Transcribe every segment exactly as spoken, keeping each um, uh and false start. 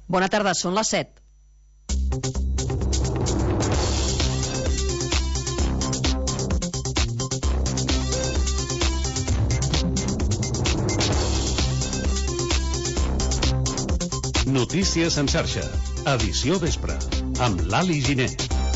Bona tarda, són les set. Notícies en xarxa, edició vespre, amb l'Ali Giner.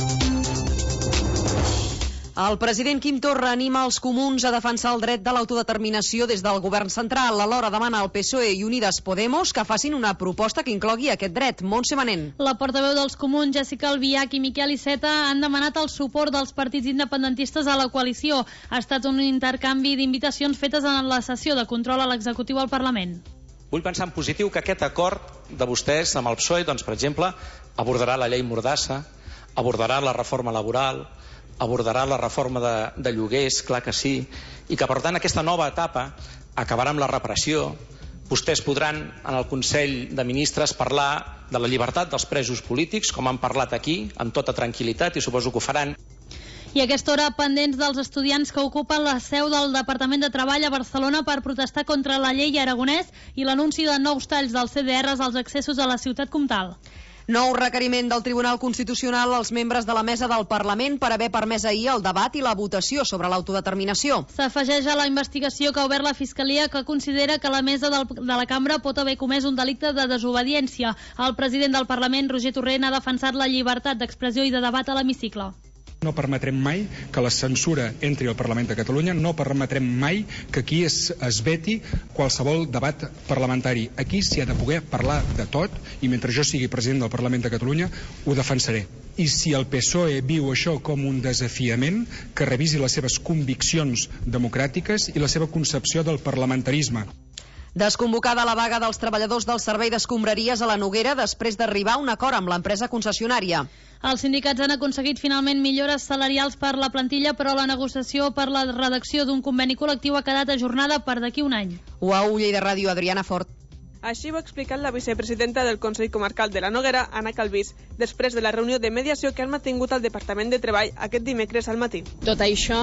El president Quim Torra anima els comuns a defensar el dret de l'autodeterminació des del govern central. Alhora demana al P S O E i Unides Podemos que facin una proposta que inclogui aquest dret. Montse Manent. La portaveu dels comuns, Jessica Albiach i Miquel Iceta, han demanat el suport dels partits independentistes a la coalició. Ha estat un intercanvi d'invitacions fetes en la sessió de control a l'executiu al Parlament. Vull pensar en positiu que aquest acord de vostès amb el P S O E, doncs, per exemple, abordarà la llei Mordassa, abordarà la reforma laboral, abordarà la reforma de, de lloguers, clar que sí, i que, per tant, aquesta nova etapa acabarà amb la repressió. Vostès podran, en el Consell de Ministres, parlar de la llibertat dels presos polítics, com han parlat aquí, amb tota tranquil·litat, i suposo que ho faran. I a aquesta hora, pendents dels estudiants que ocupen la seu del Departament de Treball a Barcelona per protestar contra la llei Aragonès i l'anunci de nous talls dels C D Rs als accessos a la ciutat comtal. Nou requeriment del Tribunal Constitucional als membres de la mesa del Parlament per haver permès ahir el debat i la votació sobre l'autodeterminació. S'afegeix a la investigació que ha obert la Fiscalia, que considera que la mesa del, de la cambra pot haver comès un delicte de desobediència. El president del Parlament, Roger Torrent, ha defensat la llibertat d'expressió i de debat a l'hemicicle. No permetrem mai que la censura entri al Parlament de Catalunya, no permetrem mai que aquí es, es veti qualsevol debat parlamentari. Aquí s'hi ha de poder parlar de tot i mentre jo sigui president del Parlament de Catalunya ho defensaré. I si el P S O E viu això com un desafiament, que revisi les seves conviccions democràtiques i la seva concepció del parlamentarisme. Desconvocada la vaga dels treballadors del servei d'escombraries a la Noguera després d'arribar a un acord amb l'empresa concessionària. Els sindicats han aconseguit finalment millores salarials per la plantilla, però la negociació per la redacció d'un conveni col·lectiu ha quedat ajornada per d'aquí un any. U A U Lleida Ràdio, Adriana Fort. Així ho ha explicat la vicepresidenta del Consell Comarcal de la Noguera, Anna Calvís, després de la reunió de mediació que han mantingut al Departament de Treball aquest dimecres al matí. Tot això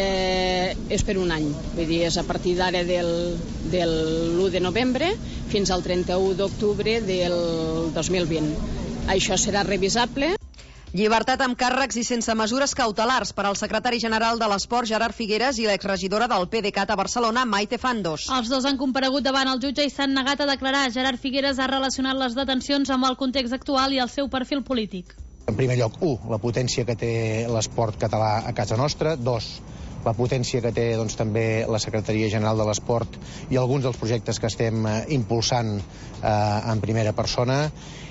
eh, és per un any, vull dir, és a partir d'ara del, del l'u de novembre fins al trenta-u d'octubre del dos mil vint. Això serà revisable. Llibertat amb càrrecs i sense mesures cautelars per al secretari general de l'Esport, Gerard Figueres, i l'exregidora del P D C A T a Barcelona, Maite Fandos. Els dos han comparegut davant el jutge i s'han negat a declarar. Gerard Figueres ha relacionat les detencions amb el context actual i el seu perfil polític. En primer lloc, u, la potència que té l'esport català a casa nostra. Dos, la potència que té doncs, també la Secretaria General de l'Esport i alguns dels projectes que estem eh, impulsant eh, en primera persona.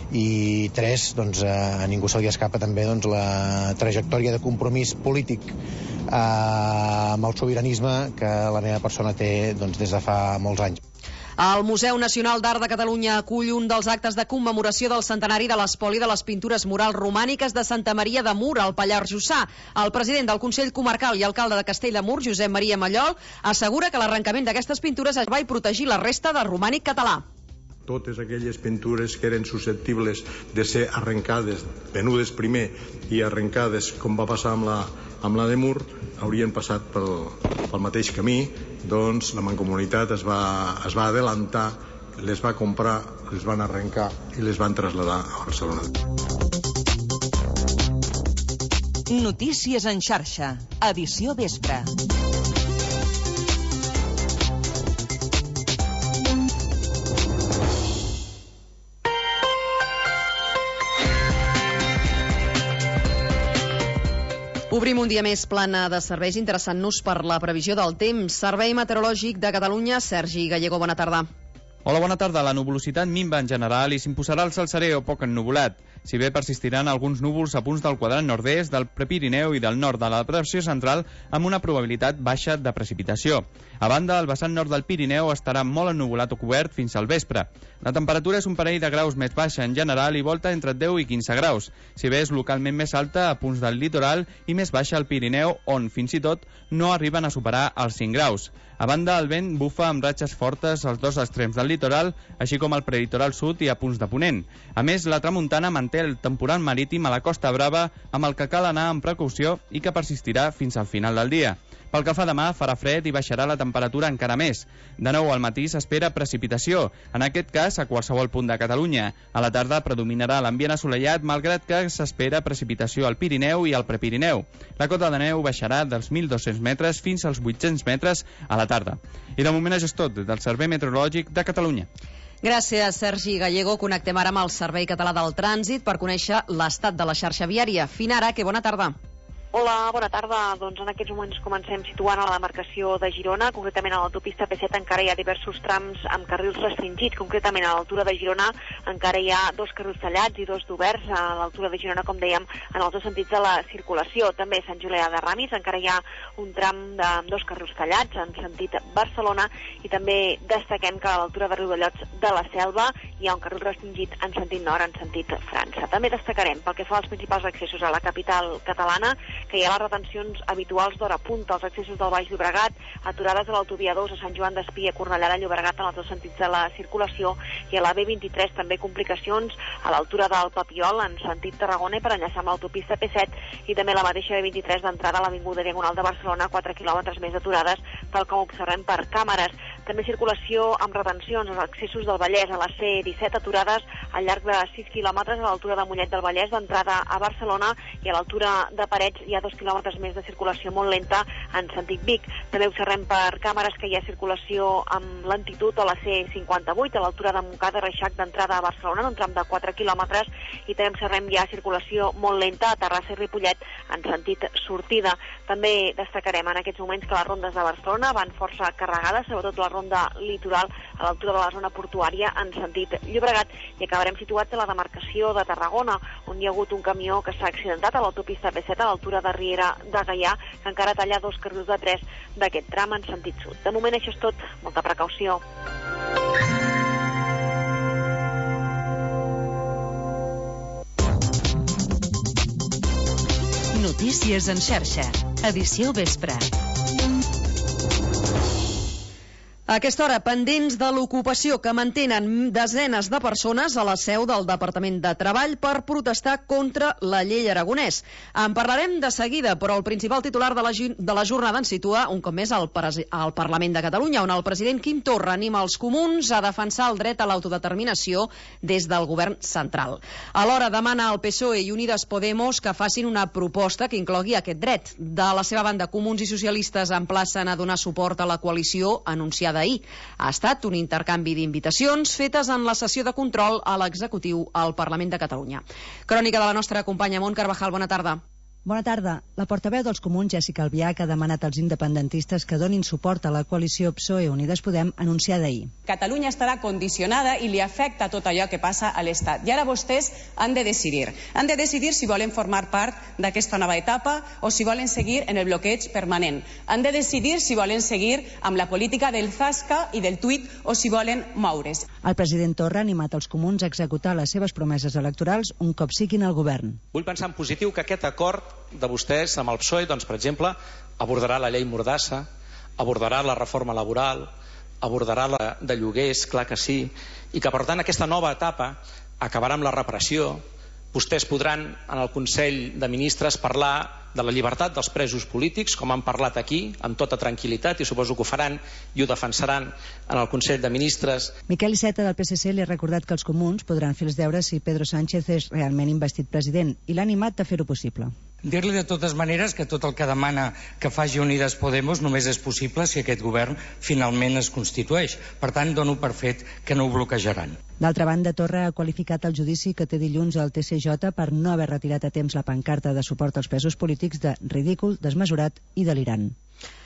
I tres, doncs, a ningú se li escapa també doncs, la trajectòria de compromís polític eh, amb el sobiranisme que la meva persona té doncs, des de fa molts anys. El Museu Nacional d'Art de Catalunya acull un dels actes de commemoració del centenari de l'espoli de les pintures murals romàniques de Santa Maria de Mur, al Pallars Jussà. El president del Consell Comarcal i alcalde de Castell de Mur, Josep Maria Mallol, assegura que l'arrencament d'aquestes pintures es va i protegir la resta de romànic català. Totes aquelles pintures que eren susceptibles de ser arrencades, venudes primer i arrencades, com va passar amb la, amb la de Mur, haurien passat pel, pel mateix camí. Doncs la Mancomunitat es va, es va adelantar, les va comprar, les van arrencar i les van traslladar a Barcelona. Notícies en xarxa, edició vespre. Obrim un dia més plana de serveis, interessant-nos per la previsió del temps. Servei Meteorològic de Catalunya, Sergi Gallego, bona tarda. Hola, bona tarda. La nuvolositat minva en general i s'imposarà el cel serè o poc ennuvolat. Si bé persistiran alguns núvols a punts del quadrant nord-est, del Prepirineu i del nord de la depressió central amb una probabilitat baixa de precipitació. A banda, el vessant nord del Pirineu estarà molt ennuvolat o cobert fins al vespre. La temperatura és un parell de graus més baixa en general i volta entre deu i quinze graus, si bé és localment més alta a punts del litoral i més baixa al Pirineu, on fins i tot no arriben a superar els cinc graus. A banda, el vent bufa amb ratxes fortes als dos extrems del litoral, així com al prelitoral sud i a punts de ponent. A més, la tramuntana manté el temporal marítim a la Costa Brava, amb el que cal anar amb precaució i que persistirà fins al final del dia. Pel que fa demà, farà fred i baixarà la temperatura encara més. De nou al matí s'espera precipitació, en aquest cas a qualsevol punt de Catalunya. A la tarda predominarà l'ambient assolellat, malgrat que s'espera precipitació al Pirineu i al Prepirineu. La cota de neu baixarà dels mil dos-cents metres fins als vuit-cents metres a la tarda. I de moment això és tot del Servei Meteorològic de Catalunya. Gràcies, Sergi Gallego. Connectem ara amb el Servei Català del Trànsit per conèixer l'estat de la xarxa viària. Finara, que bona tarda. Hola, bona tarda. Doncs en aquests moments comencem situant a la demarcació de Girona, concretament a l'autopista P set encara hi ha diversos trams amb carrils restringits, concretament a l'altura de Girona encara hi ha dos carrils tallats i dos d'oberts a l'altura de Girona, com dèiem, en els dos sentits de la circulació. També a Sant Julià de Ramis encara hi ha un tram de dos carrils tallats en sentit Barcelona i també destaquem que a l'altura de Riudellots de la Selva hi ha un carril restringit en sentit nord, en sentit França. També destacarem pel que fa als principals accessos a la capital catalana que hi ha les retencions habituals d'hora punta, als accessos del Baix Llobregat, aturades a l'autovia dos a Sant Joan d'Espí, a Cornellà de Llobregat en els dos sentits de la circulació, i a la B vint-i-tres també complicacions a l'altura del Papiol en sentit Tarragona i per enllaçar amb l'autopista P set, i també la mateixa B vint-i-tres d'entrada a l'Avinguda Diagonal de Barcelona, quatre quilòmetres més aturades, tal com observem per càmeres. També circulació amb retencions als accessos del Vallès, a la C disset aturades al llarg de sis quilòmetres a l'altura de Mollet del Vallès d'entrada a Barcelona, i a l'altura de Parets hi ha dos quilòmetres més de circulació molt lenta en sentit Vic. També observem per càmeres que hi ha circulació amb lentitud a la C cinquanta-vuit, a l'altura de Montcada i Reixac d'entrada a Barcelona, en un tram de quatre quilòmetres, i també observem ja circulació molt lenta a Terrassa i Ripollet en sentit sortida. També destacarem en aquests moments que les rondes de Barcelona van força carregades, sobretot la ronda litoral a l'altura de la zona portuària en sentit Llobregat, i acabarem situats a la demarcació de Tarragona, on hi ha hagut un camió que s'ha accidentat a l'autopista P set a l'altura de Riera de Gaià, que encara talla dos carrils de tres d'aquest tram en sentit sud. De moment això és tot, molta precaució. Notícies en xarxa, edició vespre. A aquesta hora, pendents de l'ocupació que mantenen desenes de persones a la seu del Departament de Treball per protestar contra la llei Aragonès. En parlarem de seguida, però el principal titular de la, de la jornada ens situa un cop més al, al Parlament de Catalunya, on el president Quim Torra anima els comuns a defensar el dret a l'autodeterminació des del govern central. Alhora demana al P S O E i Unides Podemos que facin una proposta que inclogui aquest dret. De la seva banda, comuns i socialistes emplacen a donar suport a la coalició anunciada ahir. Ha estat un intercanvi d'invitacions fetes en la sessió de control a l'executiu al Parlament de Catalunya. Crònica de la nostra companya Mont Carvajal, bona tarda. Bona tarda. La portaveu dels comuns, Jessica Albiach, ha demanat als independentistes que donin suport a la coalició P S O E Unides Podem anunciada ahir. Catalunya estarà condicionada i li afecta tot allò que passa a l'Estat. I ara vostès han de decidir. Han de decidir si volen formar part d'aquesta nova etapa o si volen seguir en el bloqueig permanent. Han de decidir si volen seguir amb la política del zasca i del tuit o si volen moure's. El president Torra ha animat els comuns a executar les seves promeses electorals un cop siguin al govern. Vull pensar en positiu que aquest acord de vostès amb el P S O E, doncs, per exemple, abordarà la llei Mordassa, abordarà la reforma laboral, abordarà la de lloguers, clar que sí, i que, per tant, aquesta nova etapa acabarà amb la repressió. Vostès podran, en el Consell de Ministres, parlar de la llibertat dels presos polítics, com han parlat aquí, amb tota tranquil·litat, i suposo que ho faran i ho defensaran en el Consell de Ministres. Miquel Iceta, del P S C, li ha recordat que els comuns podran fer els deures si Pedro Sánchez és realment investit president, i l'ha animat a fer-ho possible. Dir-li de totes maneres que tot el que demana que faci Unides Podemos només és possible si aquest govern finalment es constitueix. Per tant, dono per fet que no ho bloquejaran. D'altra banda, Torra ha qualificat el judici que té dilluns al T C J per no haver retirat a temps la pancarta de suport als presos polítics de ridícul, desmesurat i delirant.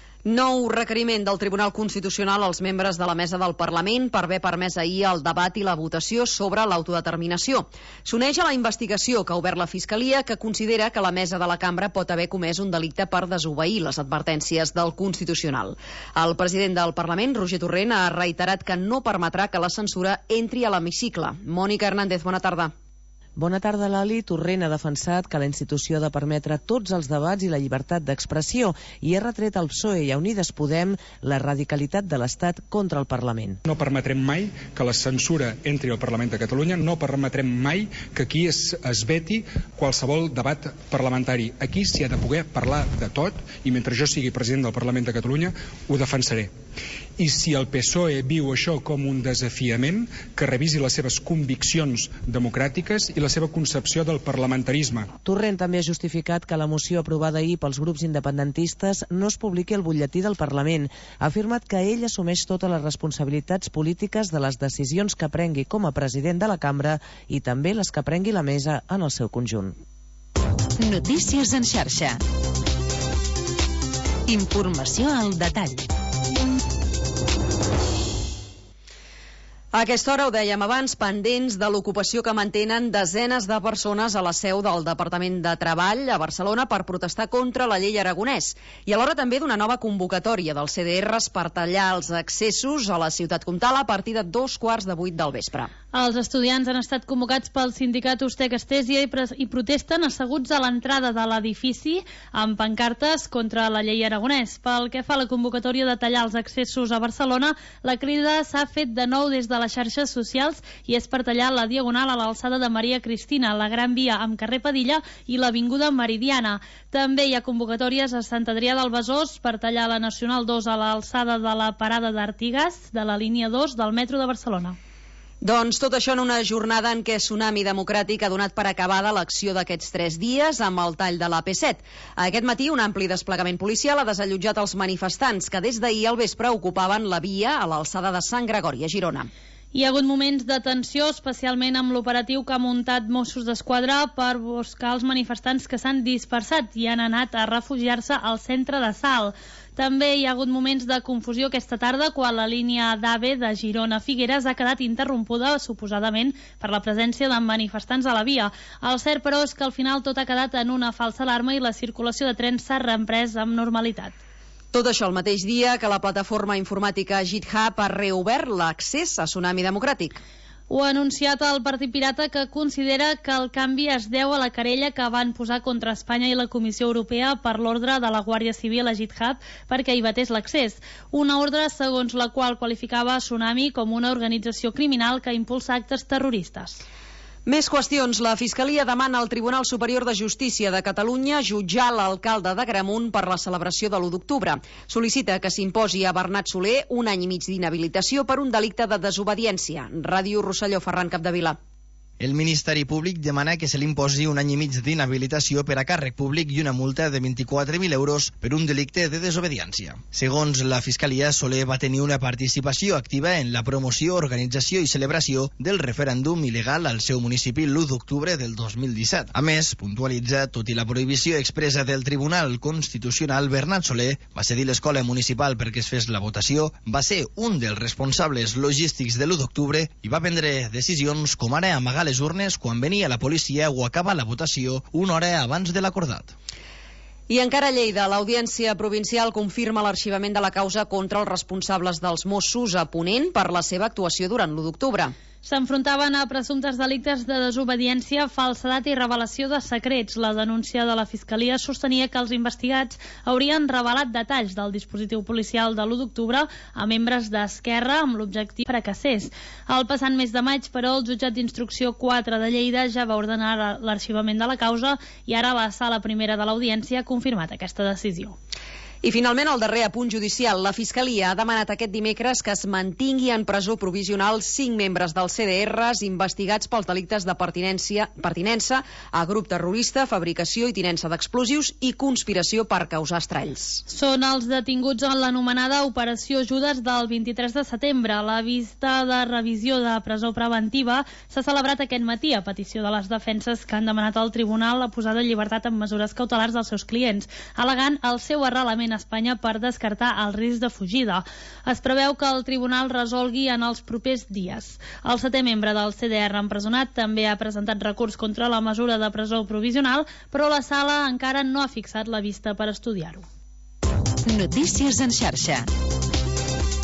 Nou requeriment del Tribunal Constitucional als membres de la mesa del Parlament per haver permès ahir el debat i la votació sobre l'autodeterminació. S'uneix a la investigació que ha obert la Fiscalia, que considera que la mesa de la cambra pot haver comès un delicte per desobeir les advertències del Constitucional. El president del Parlament, Roger Torrent, ha reiterat que no permetrà que la censura entri a l'hemicicle. Mònica Hernández, bona tarda. Bona tarda, Lali. Torrent ha defensat que la institució ha de permetre tots els debats i la llibertat d'expressió i ha retret al P S O E i a Unides Podem la radicalitat de l'Estat contra el Parlament. No permetrem mai que la censura entri al Parlament de Catalunya, no permetrem mai que aquí es, es veti qualsevol debat parlamentari. Aquí s'hi ha de poder parlar de tot i mentre jo sigui president del Parlament de Catalunya ho defensaré. I si el P S O E viu això com un desafiament, que revisi les seves conviccions democràtiques i la seva concepció del parlamentarisme. Torrent també ha justificat que la moció aprovada ahir pels grups independentistes no es publiqui al butlletí del Parlament. Ha afirmat que ell assumeix totes les responsabilitats polítiques de les decisions que prengui com a president de la cambra i també les que prengui la mesa en el seu conjunt. Notícies en xarxa. Informació al detall. A aquesta hora, ho dèiem abans, pendents de l'ocupació que mantenen desenes de persones a la seu del Departament de Treball a Barcelona per protestar contra la llei Aragonès i alhora també d'una nova convocatòria dels C D Rs per tallar els accessos a la ciutat comtal a partir de dos quarts de vuit del vespre. Els estudiants han estat convocats pel sindicat Ustec Estèsia i, i protesten asseguts a l'entrada de l'edifici amb pancartes contra la llei Aragonès. Pel que fa a la convocatòria de tallar els accessos a Barcelona, la crida s'ha fet de nou des de les xarxes socials i és per tallar la diagonal a l'alçada de Maria Cristina, la Gran Via amb carrer Padilla i l'Avinguda Meridiana. També hi ha convocatòries a Sant Adrià del Besòs per tallar la Nacional dos a l'alçada de la parada d'Artigas de la línia dos del metro de Barcelona. Doncs tot això en una jornada en què Tsunami Democràtic ha donat per acabada l'acció d'aquests tres dies amb el tall de l'A P set. Aquest matí un ampli desplegament policial ha desallotjat els manifestants que des d'ahir al vespre ocupaven la via a l'alçada de Sant Gregori a Girona. Hi ha hagut moments de tensió, especialment amb l'operatiu que ha muntat Mossos d'Esquadra per buscar els manifestants que s'han dispersat i han anat a refugiar-se al centre de Salt. També hi ha hagut moments de confusió aquesta tarda quan la línia d'AVE de Girona a Figueres ha quedat interrompuda, suposadament, per la presència de manifestants a la via. El cert, però, és que al final tot ha quedat en una falsa alarma i la circulació de trens s'ha reemprès amb normalitat. Tot això el mateix dia que la plataforma informàtica GitHub ha reobert l'accés a Tsunami Democràtic. Ho ha anunciat el Partit Pirata, que considera que el canvi es deu a la querella que van posar contra Espanya i la Comissió Europea per l'ordre de la Guàrdia Civil a GitHub perquè hi vetés l'accés. Una ordre segons la qual qualificava Tsunami com una organització criminal que impulsa actes terroristes. Més qüestions. La Fiscalia demana al Tribunal Superior de Justícia de Catalunya jutjar l'alcalde d'Agramunt per la celebració de l'u d'octubre. Sol·licita que s'imposi a Bernat Soler un any i mig d'inhabilitació per un delicte de desobediència. Ràdio Rosselló, Ferran Capdevila. El Ministeri Públic demana que se li imposi un any i mig d'inhabilitació per a càrrec públic i una multa de vint-i-quatre mil euros per un delicte de desobediència. Segons la Fiscalia, Soler va tenir una participació activa en la promoció, organització i celebració del referèndum il·legal al seu municipi l'u d'octubre del dos mil disset. A més, puntualitza, tot i la prohibició expressa del Tribunal Constitucional, Bernat Soler va cedir l'escola municipal perquè es fes la votació, va ser un dels responsables logístics de l'u d'octubre i va prendre decisions com ara amagar les urnes quan venia la policia o acaba la votació una hora abans de l'acordat. I encara a Lleida, l'Audiència Provincial confirma l'arxivament de la causa contra els responsables dels Mossos a Ponent per la seva actuació durant l'u d'octubre. S'enfrontaven a presumptes delictes de desobediència, falsedat i revelació de secrets. La denúncia de la Fiscalia sostenia que els investigats haurien revelat detalls del dispositiu policial de l'u d'octubre a membres d'Esquerra amb l'objectiu que fracassés. El passat mes de maig, però, el jutjat d'instrucció quatre de Lleida ja va ordenar l'arxivament de la causa i ara la sala primera de l'Audiència ha confirmat aquesta decisió. I finalment, el darrer apunt judicial. La Fiscalia ha demanat aquest dimecres que es mantingui en presó provisional cinc membres dels C D Rs investigats pels delictes de pertinència, pertinença a grup terrorista, fabricació i tinença d'explosius i conspiració per causar estralls. Són els detinguts en l'anomenada Operació Judes del vint-i-tres de setembre. La vista de revisió de presó preventiva s'ha celebrat aquest matí a petició de les defenses que han demanat al tribunal la posada en llibertat amb mesures cautelars dels seus clients, al·legant el seu arrelament a Espanya per descartar el risc de fugida. Es preveu que el tribunal resolgui en els propers dies. El setè membre del C D R empresonat també ha presentat recurs contra la mesura de presó provisional, però la sala encara no ha fixat la vista per estudiar-ho. Notícies en xarxa.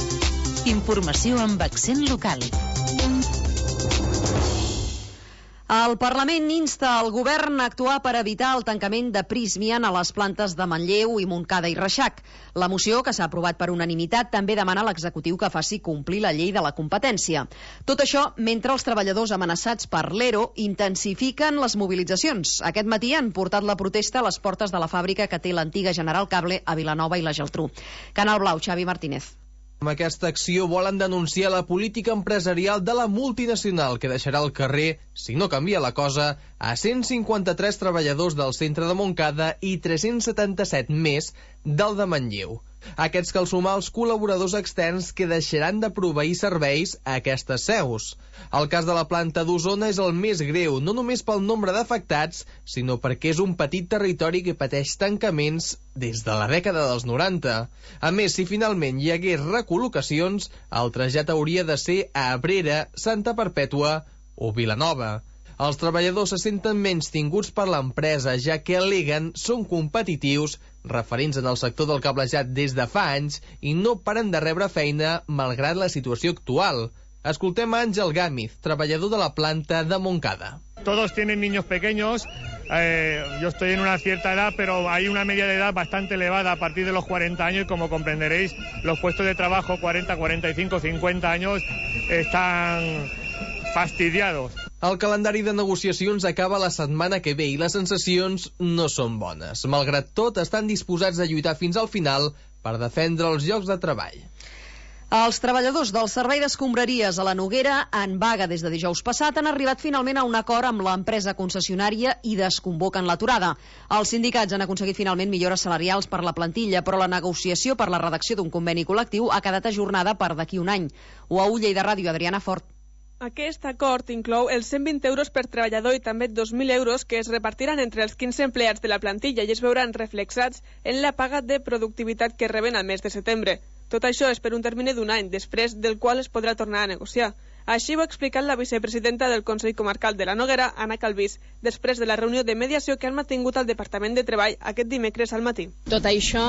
Informació amb accent local. El Parlament insta el govern a actuar per evitar el tancament de Prysmian a les plantes de Manlleu i Montcada i Reixac. La moció, que s'ha aprovat per unanimitat, també demana a l'executiu que faci complir la llei de la competència. Tot això mentre els treballadors amenaçats per l'ERO intensifiquen les mobilitzacions. Aquest matí han portat la protesta a les portes de la fàbrica que té l'antiga General Cable a Vilanova i la Geltrú. Canal Blau, Xavi Martínez. Amb aquesta acció volen denunciar la política empresarial de la multinacional que deixarà al carrer, si no canvia la cosa, a cent cinquanta-tres treballadors del centre de Montcada i tres-cents setanta-set més del de Manlleu. Aquests cal sumar els col·laboradors externs que deixaran de proveir serveis a aquestes seus. El cas de la planta d'Osona és el més greu, no només pel nombre d'afectats, sinó perquè és un petit territori que pateix tancaments des de la dècada dels noranta. A més, si finalment hi hagués recol·locacions, el trasllat hauria de ser a Abrera, Santa Perpètua o Vilanova. Els treballadors se senten menys tinguts per l'empresa, ja que al·leguen són competitius, referents en el sector del cablejat des de fa anys, i no paren de rebre feina malgrat la situació actual. Escoltem a Àngel Gámez, treballador de la planta de Montcada. Todos tienen niños pequeños, eh, yo estoy en una cierta edad, pero hay una media de edad bastante elevada a partir de los cuarenta años y como comprenderéis, los puestos de trabajo cuarenta, cuarenta y cinco, cincuenta años están fastidiados. El calendari de negociacions acaba la setmana que ve i les sensacions no són bones. Malgrat tot, estan disposats a lluitar fins al final per defendre els llocs de treball. Els treballadors del Servei d'Escombraries a la Noguera, en vaga des de dijous passat, han arribat finalment a un acord amb l'empresa concessionària i desconvoquen l'aturada. Els sindicats han aconseguit finalment millores salarials per la plantilla, però la negociació per la redacció d'un conveni col·lectiu ha quedat ajornada per d'aquí un any. O a Lleida Ràdio, Adriana Fort. Aquest acord inclou els cent vint euros per treballador i també dos mil euros que es repartiran entre els quinze empleats de la plantilla i es veuran reflexats en la paga de productivitat que reben al mes de setembre. Tot això és per un termini d'un any, després del qual es podrà tornar a negociar. Així ho ha explicat la vicepresidenta del Consell Comarcal de la Noguera, Anna Calvís, després de la reunió de mediació que han mantingut al Departament de Treball aquest dimecres al matí. Tot això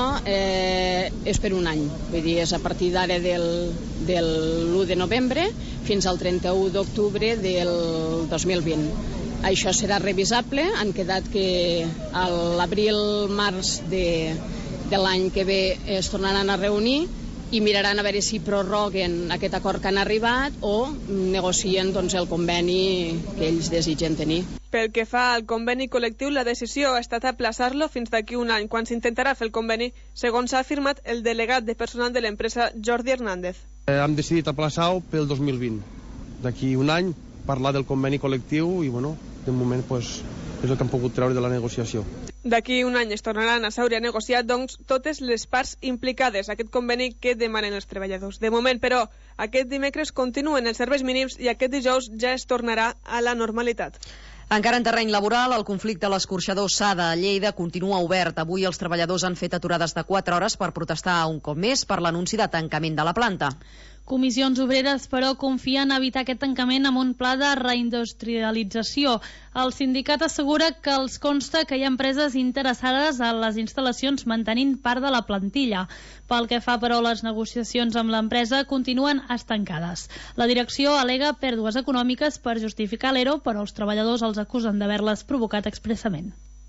eh, és per un any, vull dir, és a partir d'ara del, del l'u de novembre fins al trenta-u d'octubre del dos mil vint. Això serà revisable, han quedat que a l'abril-març de, de l'any que ve es tornaran a reunir i miraran a veure si prorroguen aquest acord que han arribat o negocien doncs, el conveni que ells desitgen tenir. Pel que fa al conveni col·lectiu, la decisió ha estat aplaçar-lo fins d'aquí un any, quan s'intentarà fer el conveni, segons ha afirmat el delegat de personal de l'empresa, Jordi Hernández. Eh, hem decidit aplaçar-ho pel dos mil vint. D'aquí un any, parlar del conveni col·lectiu i, bueno, de moment, pues, és el que hem pogut treure de la negociació. D'aquí un any es tornaran a seure a negociar, doncs, totes les parts implicades, aquest conveni que demanen els treballadors. De moment, però, aquest dimecres continuen els serveis mínims i aquest dijous ja es tornarà a la normalitat. Encara en terreny laboral, el conflicte a l'escorxador Sada a Lleida continua obert. Avui els treballadors han fet aturades de quatre hores per protestar un cop més per l'anunci de tancament de la planta. Comissions Obreres, però, confien en evitar aquest tancament amb un pla de reindustrialització. El sindicat assegura que els consta que hi ha empreses interessades a les instal·lacions mantenint part de la plantilla. Pel que fa, però, les negociacions amb l'empresa continuen estancades. La direcció al·lega pèrdues econòmiques per justificar l'ERO, però els treballadors els acusen d'haver-les provocat expressament.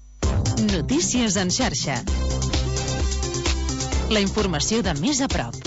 Notícies en xarxa. La informació de més a prop.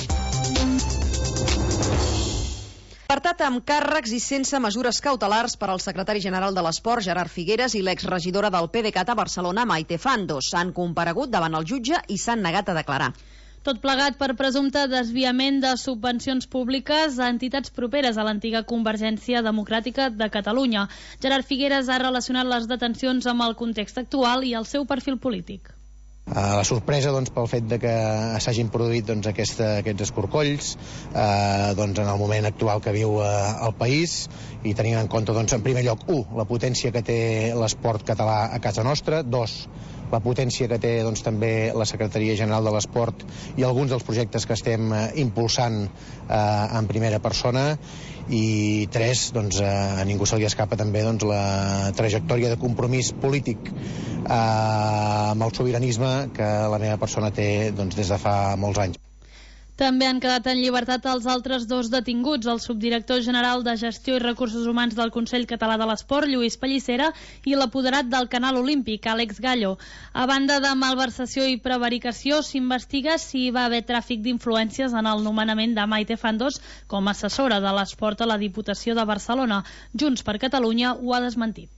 Apartat amb càrrecs i sense mesures cautelars per al secretari general de l'Esport, Gerard Figueres, i l'exregidora del PDeCAT a Barcelona, Maite Fandos. Han comparegut davant el jutge i s'han negat a declarar. Tot plegat per presumpte desviament de subvencions públiques a entitats properes a l'antiga Convergència Democràtica de Catalunya. Gerard Figueres ha relacionat les detencions amb el context actual i el seu perfil polític. Uh, la sorpresa doncs, pel fet de que s'hagin produït doncs, aquesta, aquests escorcolls uh, doncs, en el moment actual que viu uh, el país i tenint en compte, doncs, en primer lloc, u, la potència que té l'esport català a casa nostra, dos, la potència que té doncs, també la Secretaria General de l'Esport i alguns dels projectes que estem uh, impulsant uh, en primera persona, i tres, doncs, a ningú se li escapa també doncs, la trajectòria de compromís polític eh, amb el sobiranisme que la meva persona té doncs, des de fa molts anys. També han quedat en llibertat els altres dos detinguts, el subdirector general de Gestió i Recursos Humans del Consell Català de l'Esport, Lluís Pellicera, i l'apoderat del Canal Olímpic, Àlex Gallo. A banda de malversació i prevaricació, s'investiga si hi va haver tràfic d'influències en el nomenament de Maite Fandos com a assessora de l'esport a la Diputació de Barcelona. Junts per Catalunya ho ha desmentit.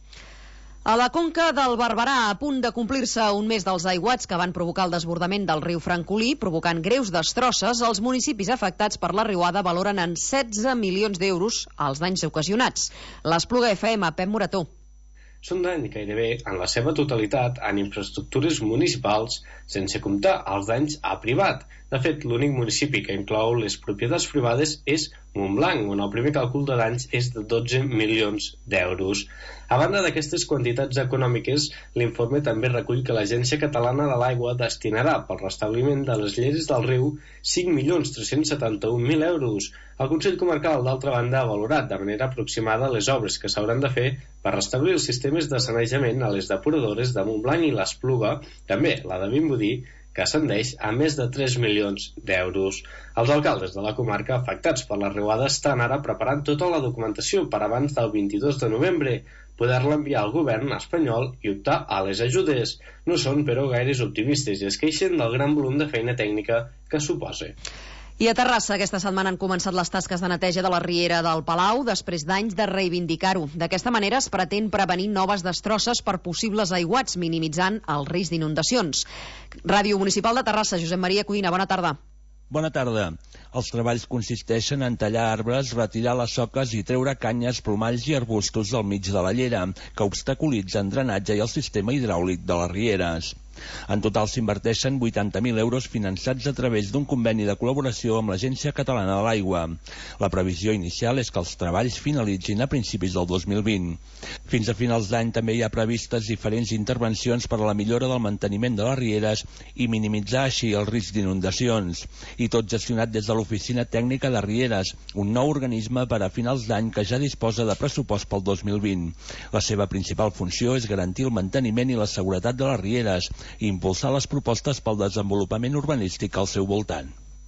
A la conca del Barberà, a punt de complir-se un mes dels aiguats que van provocar el desbordament del riu Francolí, provocant greus destrosses, els municipis afectats per la riuada valoren en setze milions d'euros els danys ocasionats. L'Espluga F M, Pep Morató. Són danys gairebé en la seva totalitat en infraestructures municipals, sense comptar els danys a privat. De fet, l'únic municipi que inclou les propietats privades és Montblanc, on el primer càlcul de danys és de dotze milions d'euros. A banda d'aquestes quantitats econòmiques, l'informe també recull que l'Agència Catalana de l'Aigua destinarà pel restabliment de les lleres del riu cinc milions tres-cents setanta-un mil euros. El Consell Comarcal, d'altra banda, ha valorat de manera aproximada les obres que s'hauran de fer per restablir els sistemes de sanejament a les depuradores de Montblanc i l'Espluga, també la de Vimbodí, que ascendeix a més de tres milions d'euros. Els alcaldes de la comarca afectats per la riuada estan ara preparant tota la documentació per abans del vint-i-dos de novembre, poder-la enviar al govern espanyol i optar a les ajudes. No són, però, gaires optimistes i es queixen del gran volum de feina tècnica que suposa. I a Terrassa aquesta setmana han començat les tasques de neteja de la riera del Palau després d'anys de reivindicar-ho. D'aquesta manera es pretén prevenir noves destrosses per possibles aiguats, minimitzant el risc d'inundacions. Ràdio Municipal de Terrassa, Josep Maria Cuina, bona tarda. Bona tarda. Els treballs consisteixen en tallar arbres, retirar les soques i treure canyes, plomalls i arbustos del mig de la llera, que obstaculitzen drenatge i el sistema hidràulic de les rieres. En total s'inverteixen vuitanta mil euros finançats a través d'un conveni de col·laboració amb l'Agència Catalana de l'Aigua. La previsió inicial és que els treballs finalitzin a principis del dos mil vint. Fins a finals d'any també hi ha previstes diferents intervencions per a la millora del manteniment de les rieres i minimitzar així el risc d'inundacions. I tot gestionat des de l'Oficina Tècnica de Rieres, un nou organisme per a finals d'any que ja disposa de pressupost pel dos mil vint. La seva principal funció és garantir el manteniment i la seguretat de les rieres i impulsar les propostes pel desenvolupament urbanístic al seu voltant.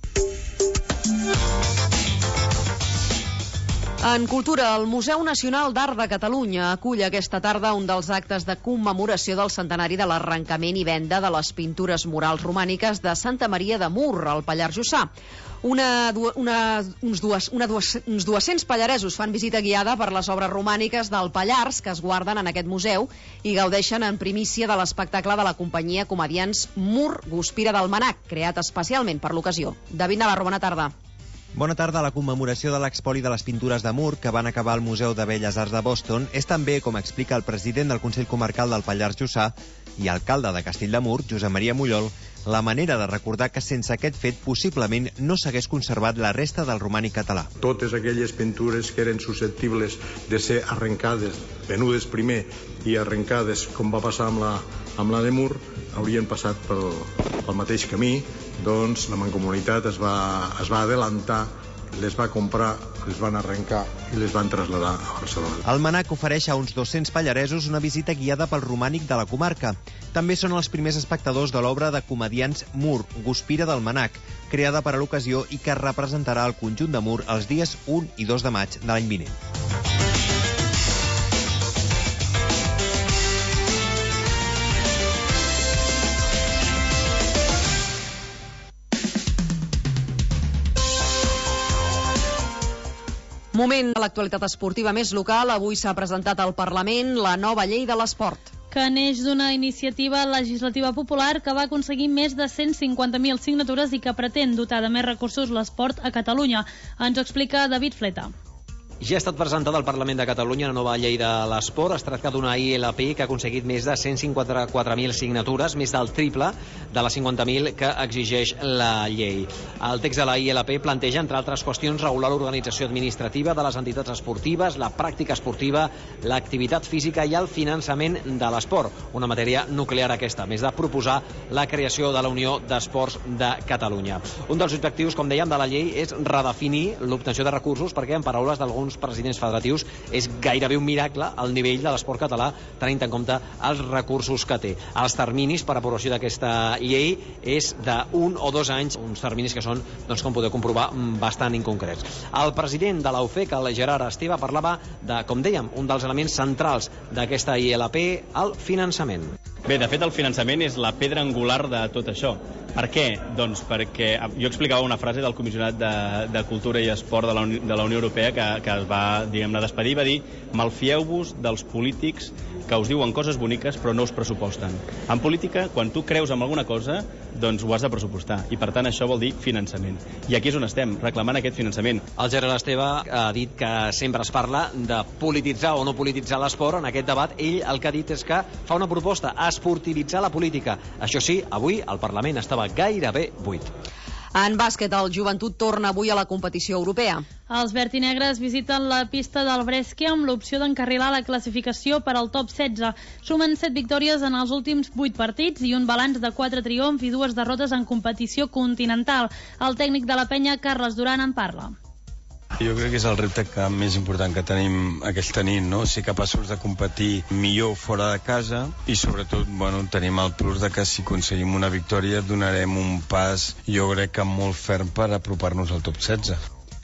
En cultura, el Museu Nacional d'Art de Catalunya acull aquesta tarda un dels actes de commemoració del centenari de l'arrencament i venda de les pintures murals romàniques de Santa Maria de Mur, al Pallars Jussà. Una, una, uns, dues, una, dues, uns dues-cents pallaresos fan visita guiada per les obres romàniques del Pallars que es guarden en aquest museu i gaudeixen en primícia de l'espectacle de la companyia comedians Mur, Guspira d'Almanac, creat especialment per l'ocasió. David Navarro, bona tarda. Bona tarda. La commemoració de l'expoli de les pintures de Mur, que van acabar al Museu de Belles Arts de Boston, és també, com explica el president del Consell Comarcal del Pallars Jussà i alcalde de Castell de Mur, Josep Maria Mullol, la manera de recordar que sense aquest fet possiblement no s'hagués conservat la resta del romànic català. Totes aquelles pintures que eren susceptibles de ser arrencades, venudes primer i arrencades, com va passar amb la, amb la de Mur, haurien passat pel, pel mateix camí. Doncs la Mancomunitat es va, es va adelantar, les va comprar, les van arrencar i les van traslladar a Barcelona. El Manac ofereix a uns dos-cents pallaresos una visita guiada pel romànic de la comarca. També són els primers espectadors de l'obra de comedians Mur, Guspira d'Almanac, creada per a l'ocasió i que representarà el conjunt de Mur els dies un i dos de maig de l'any vinent. Moment de l'actualitat esportiva més local. Avui s'ha presentat al Parlament la nova llei de l'esport, que neix d'una iniciativa legislativa popular que va aconseguir més de cent cinquanta mil signatures i que pretén dotar de més recursos l'esport a Catalunya. Ens ho explica David Fleta. Ja ha estat presentada al Parlament de Catalunya la nova llei de l'esport. Es tracta d'una I L P que ha aconseguit més de cent cinquanta-quatre mil signatures, més del triple de les cinquanta mil que exigeix la llei. El text de la I L P planteja, entre altres qüestions, regular l'organització administrativa de les entitats esportives, la pràctica esportiva, l'activitat física i el finançament de l'esport. Una matèria nuclear aquesta, més de proposar la creació de la Unió d'Esports de Catalunya. Un dels objectius, com dèiem, de la llei és redefinir l'obtenció de recursos perquè, en paraules d'alguns nous presidents federatius, és gairebé un miracle al nivell de l'esport català, tenint en compte els recursos que té. Els terminis per aprovació d'aquesta llei és d'un o dos anys, uns terminis que són, doncs, com podeu comprovar, bastant inconcrets. El president de l'A U F E C, el Gerard Esteve, parlava de, com dèiem, un dels elements centrals d'aquesta I L P, el finançament. Bé, de fet, el finançament és la pedra angular de tot això. Per què? Doncs perquè jo explicava una frase del comissionat de, de Cultura i Esport de la, Uni, de la Unió Europea que, que es va, diguem-ne, despedir, va dir: malfieu-vos dels polítics que us diuen coses boniques però no us pressuposten. En política, quan tu creus en alguna cosa, doncs ho has de pressupostar, i per tant això vol dir finançament. I aquí és on estem, reclamant aquest finançament. El Gerard Esteve ha dit que sempre es parla de polititzar o no polititzar l'esport. En aquest debat, ell el que ha dit és que fa una proposta: esportivitzar la política. Això sí, avui el Parlament estava gairebé buit. En bàsquet, el Joventut torna avui a la competició europea. Els vertinegres visiten la pista del Brescia amb l'opció d'encarrilar la classificació per al top setze. Sumen set victòries en els últims vuit partits i un balanç de quatre triomfs i dues derrotes en competició continental. El tècnic de la penya, Carles Duran, en parla. Jo crec que és el repte que més important que tenim aquesta nit, no? Ser capaços de competir millor fora de casa i sobretot, bueno, tenim el plus de que si aconseguim una victòria donarem un pas, jo crec que molt ferm, per apropar-nos al top setze.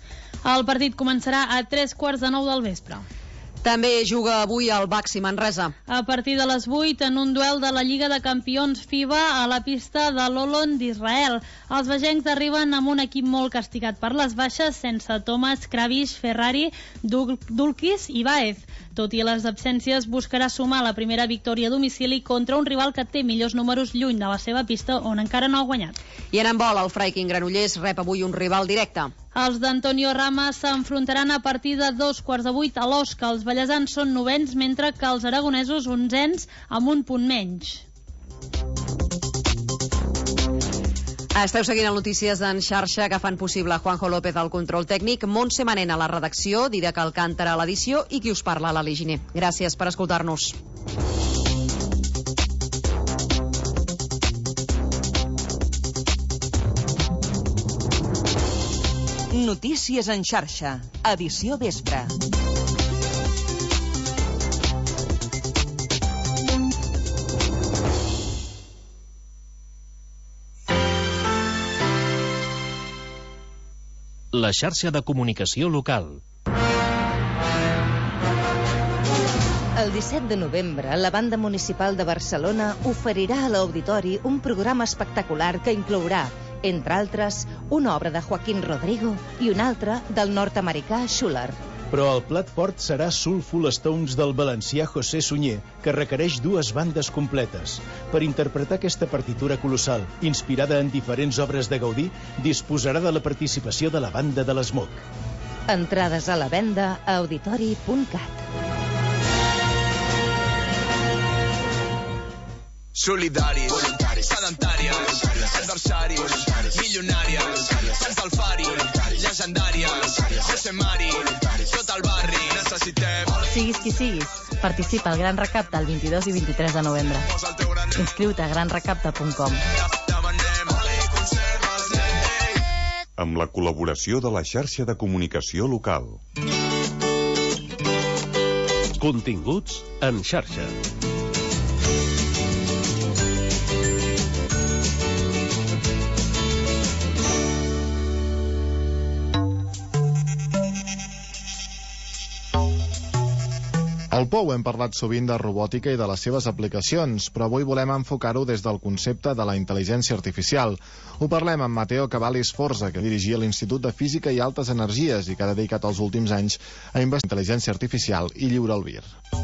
El partit començarà a tres quarts de nou del vespre. També juga avui el Baxi Manresa. A partir de les vuit, en un duel de la Lliga de Campions FIBA a la pista de l'Olon d'Israel. Els vegencs arriben amb un equip molt castigat per les baixes, sense Thomas, Kravish, Ferrari, Dul Dulkis i Baez. Tot i les absències, buscarà sumar la primera victòria a domicili contra un rival que té millors números lluny de la seva pista, on encara no ha guanyat. I en handbol, el Freiking Granollers rep avui un rival directe. Els d'Antonio Rama s'enfrontaran a partir de dos quarts de vuit a l'Osca. Els ballesans són novens, mentre que els aragonesos onzens amb un punt menys. Esteu seguint el Notícies en xarxa, que fan possible Juanjo López al control tècnic, Montse Manent a la redacció, Didac Alcántara a l'edició i qui us parla, l'Ali Giner. Gràcies per escoltar-nos. Notícies en xarxa, edició vespre. La xarxa de comunicació local. El disset de novembre, la Banda Municipal de Barcelona oferirà a l'Auditori un programa espectacular que inclourà, entre altres, una obra de Joaquín Rodrigo i una altra del nord-americà Schuller. Però el plat fort serà Soulful Stones del valencià José Sunyer, que requereix dues bandes completes. Per interpretar aquesta partitura colossal, inspirada en diferents obres de Gaudí, disposarà de la participació de la banda de l'Smoc. Entrades a la venda a auditori punt cat. Solidaris, sedentaris, adversaris, milionaris, Sants del Fari, llegendàries, José Mari, tot el barri, necessitem... Siguis qui siguis, participa al Gran Recapte el vint-i-dos i vint-i-tres de novembre. Inscriu-te a gran recapte punt com. Amb la col·laboració de la xarxa de comunicació local. Continguts en xarxa. Al Pou hem parlat sovint de robòtica i de les seves aplicacions, però avui volem enfocar-ho des del concepte de la intel·ligència artificial. Ho parlem amb Matteo Cavalli Sforza, que dirigia l'Institut de Física i Altes Energies i que ha dedicat els últims anys a investigar intel·ligència artificial i lliure albir.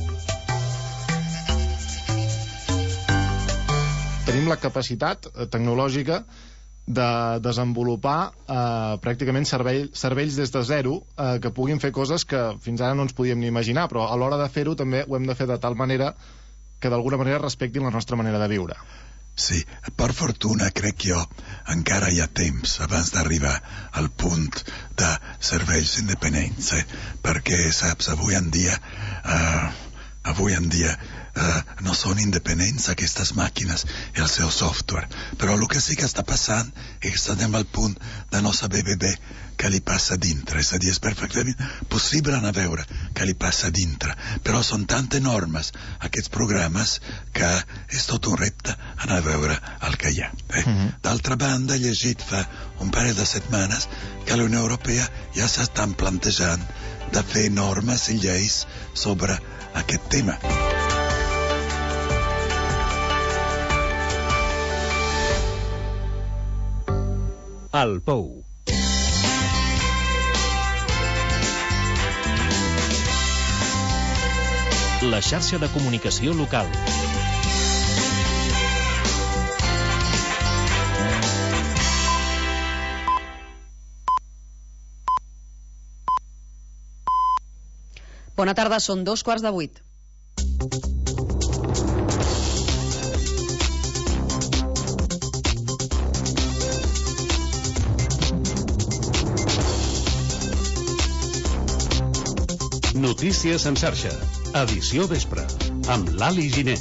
Tenim la capacitat tecnològica de desenvolupar eh, pràcticament cervell, cervells des de zero eh, que puguin fer coses que fins ara no ens podíem ni imaginar, però a l'hora de fer-ho també ho hem de fer de tal manera que d'alguna manera respectin la nostra manera de viure. Sí, per fortuna crec jo encara hi ha temps abans d'arribar al punt de cervells independents, eh? Perquè saps, avui en dia eh, avui en dia eh, no són independents aquestes màquines i el seu software, però el que sí que està passant és que estem al punt de no saber ben bé què li passa dintre, és a dir, és perfectament possible anar a veure què li passa dintre, però són tan enormes aquests programes que és tot un repte anar a veure el que hi ha. Eh? Mm-hmm. D'altra banda, he llegit fa un parell de setmanes que la Unió Europea ja s'estan plantejant de fer normes i lleis sobre aquest tema. El Pou. La xarxa de comunicació local. Bona tarda, són dos quarts de vuit. Notícies en xarxa. Edició vespre, amb l'Ali Giner.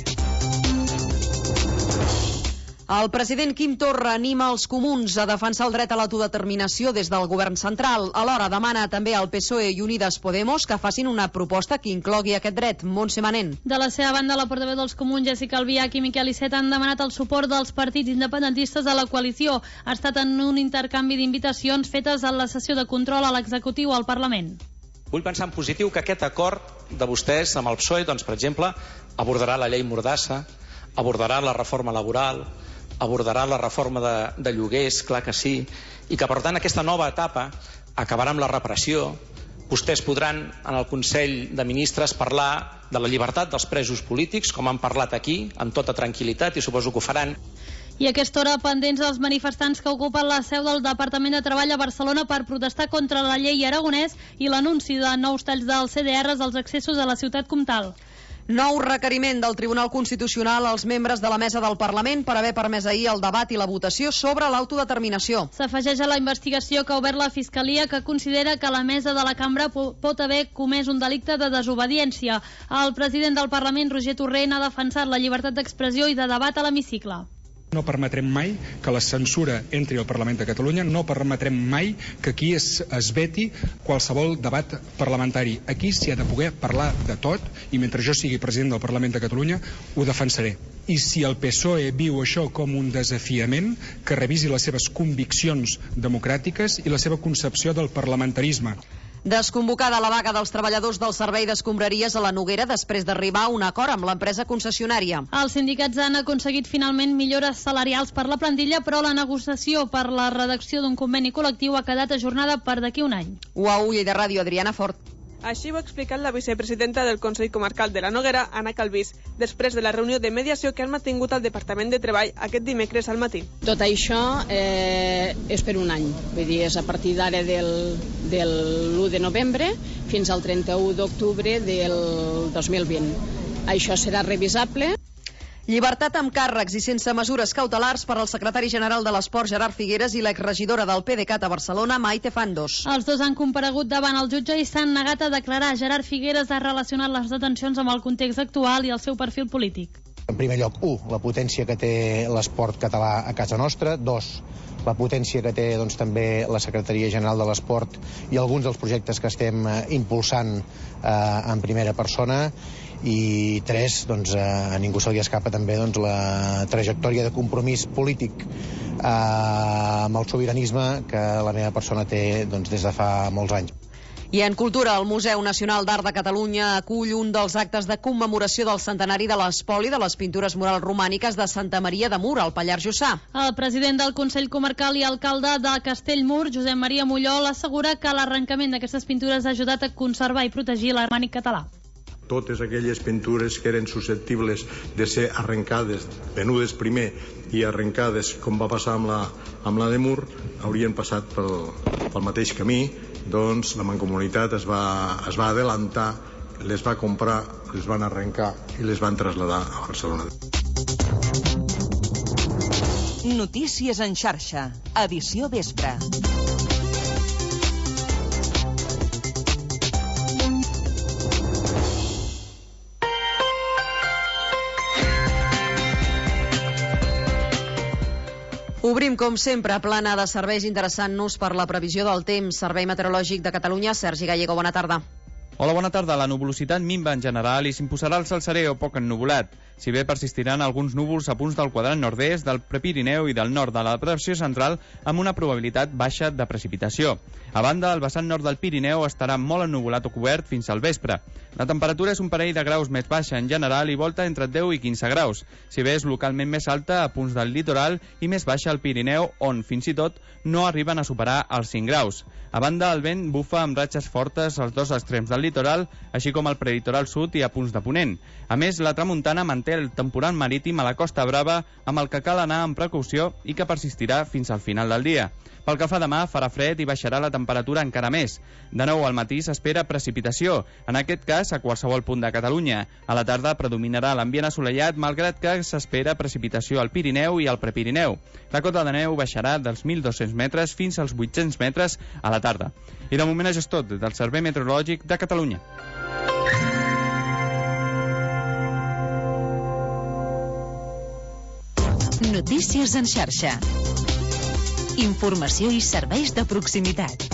El president Quim Torra anima els comuns a defensar el dret a l'autodeterminació des del govern central. Alhora demana també al P S O E i Unides Podemos que facin una proposta que inclogui aquest dret. Montse Manent. De la seva banda, la portaveu dels comuns, Jessica Albiach i Miquel Iceta, han demanat el suport dels partits independentistes a la coalició. Ha estat en un intercanvi d'invitacions fetes a la sessió de control a l'executiu al Parlament. Vull pensar en positiu que aquest acord de vostès amb el P S O E, doncs, per exemple, abordarà la llei Mordassa, abordarà la reforma laboral, abordarà la reforma de, de lloguers, clar que sí, i que, per tant, aquesta nova etapa acabarà amb la repressió. Vostès podran, en el Consell de Ministres, parlar de la llibertat dels presos polítics, com han parlat aquí, amb tota tranquil·litat, i suposo que ho faran. I a aquesta hora pendents els manifestants que ocupen la seu del Departament de Treball a Barcelona per protestar contra la llei Aragonès i l'anunci de nous talls dels C D Rs als accessos a la ciutat comtal. Nou requeriment del Tribunal Constitucional als membres de la mesa del Parlament per haver permès ahir el debat i la votació sobre l'autodeterminació. S'afegeix a la investigació que ha obert la Fiscalia, que considera que la mesa de la cambra pot haver comès un delicte de desobediència. El president del Parlament, Roger Torrent, ha defensat la llibertat d'expressió i de debat a l'hemicicle. No permetrem mai que la censura entri al Parlament de Catalunya, no permetrem mai que aquí es, es veti qualsevol debat parlamentari. Aquí s'hi ha de poder parlar de tot i mentre jo sigui president del Parlament de Catalunya ho defensaré. I si el P S O E viu això com un desafiament, que revisi les seves conviccions democràtiques i la seva concepció del parlamentarisme. Desconvocada la vaga dels treballadors del servei d'escombraries a la Noguera després d'arribar a un acord amb l'empresa concessionària. Els sindicats han aconseguit finalment millores salarials per la plantilla, però la negociació per la redacció d'un conveni col·lectiu ha quedat ajornada per d'aquí un any. U A U i de Ràdio, Adriana Fort. Així ho ha explicat la vicepresidenta del Consell Comarcal de la Noguera, Anna Calvís, després de la reunió de mediació que han mantingut al Departament de Treball aquest dimecres al matí. Tot això eh, és per un any, vull dir, és a partir d'ara del, del l'u de novembre fins al trenta-u d'octubre del dos mil vint. Això serà revisable. Llibertat amb càrrecs i sense mesures cautelars per al secretari general de l'Esport, Gerard Figueres, i l'exregidora del PDeCAT a Barcelona, Maite Fandos. Els dos han comparegut davant el jutge i s'han negat a declarar. Gerard Figueres ha relacionat les detencions amb el context actual i el seu perfil polític. En primer lloc, u, la potència que té l'esport català a casa nostra. Dos, la potència que té doncs, també la Secretaria General de l'Esport i alguns dels projectes que estem eh, impulsant eh, en primera persona. I tres, doncs, a ningú se li escapa també doncs, la trajectòria de compromís polític eh, amb el sobiranisme que la meva persona té doncs, des de fa molts anys. I en cultura, el Museu Nacional d'Art de Catalunya acull un dels actes de commemoració del centenari de l'espoli de les pintures murals romàniques de Santa Maria de Mur, al Pallars Jussà. El president del Consell Comarcal i alcalde de Castellmur, Josep Maria Mollol, assegura que l'arrencament d'aquestes pintures ha ajudat a conservar i protegir l'art romànic català. Totes aquelles pintures que eren susceptibles de ser arrencades, venudes primer i arrencades, com va passar amb la, amb la de Mur, haurien passat pel, pel mateix camí. Doncs la Mancomunitat es va, es va adelantar, les va comprar, les van arrencar i les van traslladar a Barcelona. Notícies en xarxa, edició vespre. Anem, com sempre, a plana de serveis, interessant-nos per la previsió del temps. Servei Meteorològic de Catalunya, Sergi Gallego, bona tarda. Hola, bona tarda. La nuvolositat minva en general i s'imposarà el cel serè o poc ennuvolat, si bé persistiran alguns núvols a punts del quadrant nord-est, del Prepirineu i del nord de la depressió central, amb una probabilitat baixa de precipitació. A banda, el vessant nord del Pirineu estarà molt ennuvolat o cobert fins al vespre. La temperatura és un parell de graus més baixa en general i volta entre deu i quinze graus, si bé és localment més alta a punts del litoral i més baixa al Pirineu, on fins i tot no arriben a superar els cinc graus. A banda, el vent bufa amb ratxes fortes als dos extrems del litoral, així com al prelitoral sud i a punts de ponent. A més, la tramuntana manté el temporal marítim a la Costa Brava, amb el que cal anar amb precaució i que persistirà fins al final del dia. Pel que fa demà, farà fred i baixarà la temperatura encara més. De nou, al matí s'espera precipitació, en aquest cas a qualsevol punt de Catalunya. A la tarda predominarà l'ambient assolellat, malgrat que s'espera precipitació al Pirineu i al Prepirineu. La cota de neu baixarà dels mil dos-cents metres fins als vuit-cents metres a la tarda. I de moment això és tot del Servei Meteorològic de Catalunya. Notícies en xarxa. Informació i serveis de proximitat.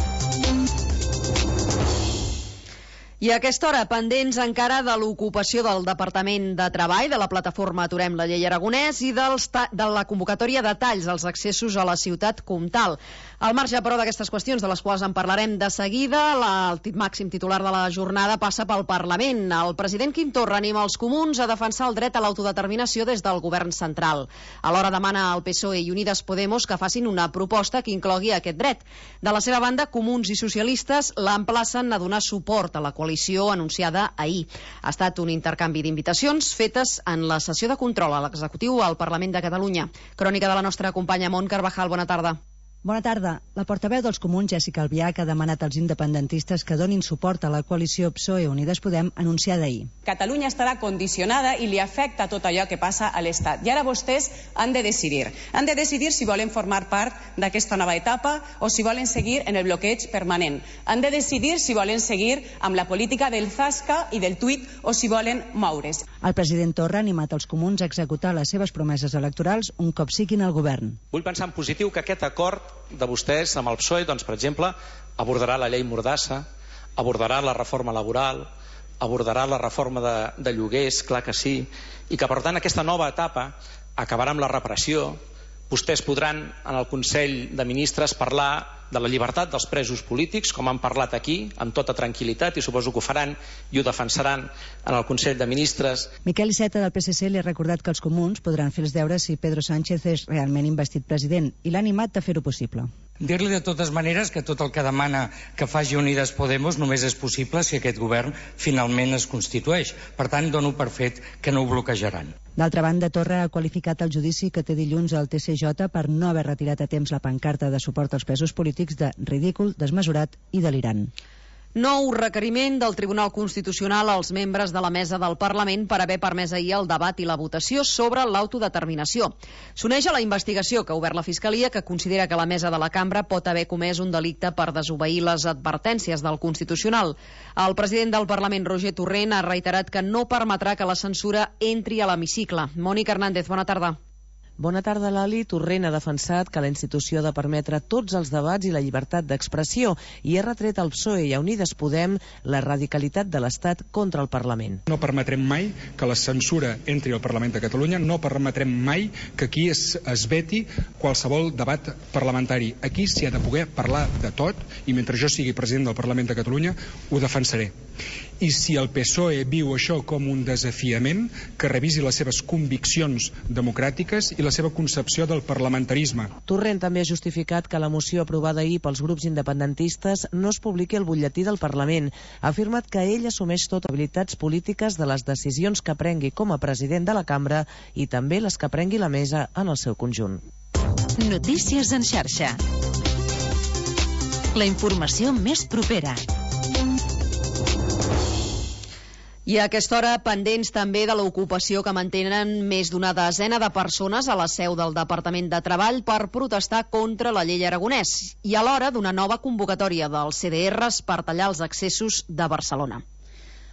I a aquesta hora, pendents encara de l'ocupació del Departament de Treball, de la plataforma Aturem la Llei Aragonès i dels de la convocatòria de talls als accessos a la ciutat comtal. Al marge, però, d'aquestes qüestions, de les quals en parlarem de seguida, la, el màxim titular de la jornada passa pel Parlament. El president Quim Torra anima els comuns a defensar el dret a l'autodeterminació des del govern central. Alhora demana al P S O E i Unides Podemos que facin una proposta que inclogui aquest dret. De la seva banda, comuns i socialistes l'emplacen a donar suport a la coalició anunciada ahir. Ha estat un intercanvi d'invitacions fetes en la sessió de control a l'executiu al Parlament de Catalunya. Crònica de la nostra companya Mont Carvajal. Bona tarda. Bona tarda. La portaveu dels comuns, Jessica Albiach, ha demanat als independentistes que donin suport a la coalició P S O E Unides Podem anunciada ahir. Catalunya estarà condicionada i li afecta tot allò que passa a l'Estat. I ara vostès han de decidir. Han de decidir si volen formar part d'aquesta nova etapa o si volen seguir en el bloqueig permanent. Han de decidir si volen seguir amb la política del zasca i del tuit o si volen moure's. El president Torra ha animat els comuns a executar les seves promeses electorals un cop siguin al govern. Vull pensar en positiu que aquest acord de vostès amb el P S O E, doncs, per exemple, abordarà la llei Mordassa, abordarà la reforma laboral, abordarà la reforma de, de lloguers, clar que sí, i que, per tant, aquesta nova etapa acabarà amb la repressió. Vostès podran, en el Consell de Ministres, parlar de la llibertat dels presos polítics, com han parlat aquí, amb tota tranquil·litat, i suposo que ho faran i ho defensaran en el Consell de Ministres. Miquel Iceta, del P S C, li ha recordat que els comuns podran fer els deures si Pedro Sánchez és realment investit president, i l'ha animat a fer-ho possible. Dir-li de totes maneres que tot el que demana que faci Unides Podemos només és possible si aquest govern finalment es constitueix. Per tant, dono per fet que no ho bloquejaran. D'altra banda, Torra ha qualificat el judici que té dilluns al T C J per no haver retirat a temps la pancarta de suport als presos polítics de ridícul, desmesurat i delirant. Nou requeriment del Tribunal Constitucional als membres de la mesa del Parlament per haver permès ahir el debat i la votació sobre l'autodeterminació. S'uneix a la investigació que ha obert la Fiscalia, que considera que la mesa de la cambra pot haver comès un delicte per desobeir les advertències del Constitucional. El president del Parlament, Roger Torrent, ha reiterat que no permetrà que la censura entri a l'hemicicle. Mònica Hernández, bona tarda. Bona tarda, Lali. Torrent ha defensat que la institució ha de permetre tots els debats i la llibertat d'expressió i ha retret al P S O E i a Unides Podem la radicalitat de l'Estat contra el Parlament. No permetrem mai que la censura entri al Parlament de Catalunya, no permetrem mai que aquí es, es veti qualsevol debat parlamentari. Aquí s'hi ha de poder parlar de tot i mentre jo sigui president del Parlament de Catalunya ho defensaré. I si el P S O E viu això com un desafiament, que revisi les seves conviccions democràtiques i la seva concepció del parlamentarisme. Torrent també ha justificat que la moció aprovada ahir pels grups independentistes no es publiqui al butlletí del Parlament. Ha afirmat que ell assumeix totes les habilitats polítiques de les decisions que prengui com a president de la cambra i també les que prengui la mesa en el seu conjunt. Notícies en xarxa. La informació més propera. I a aquesta hora, pendents també de l'ocupació que mantenen més d'una desena de persones a la seu del Departament de Treball per protestar contra la llei Aragonès i alhora d'una nova convocatòria dels C D Rs per tallar els accessos de Barcelona.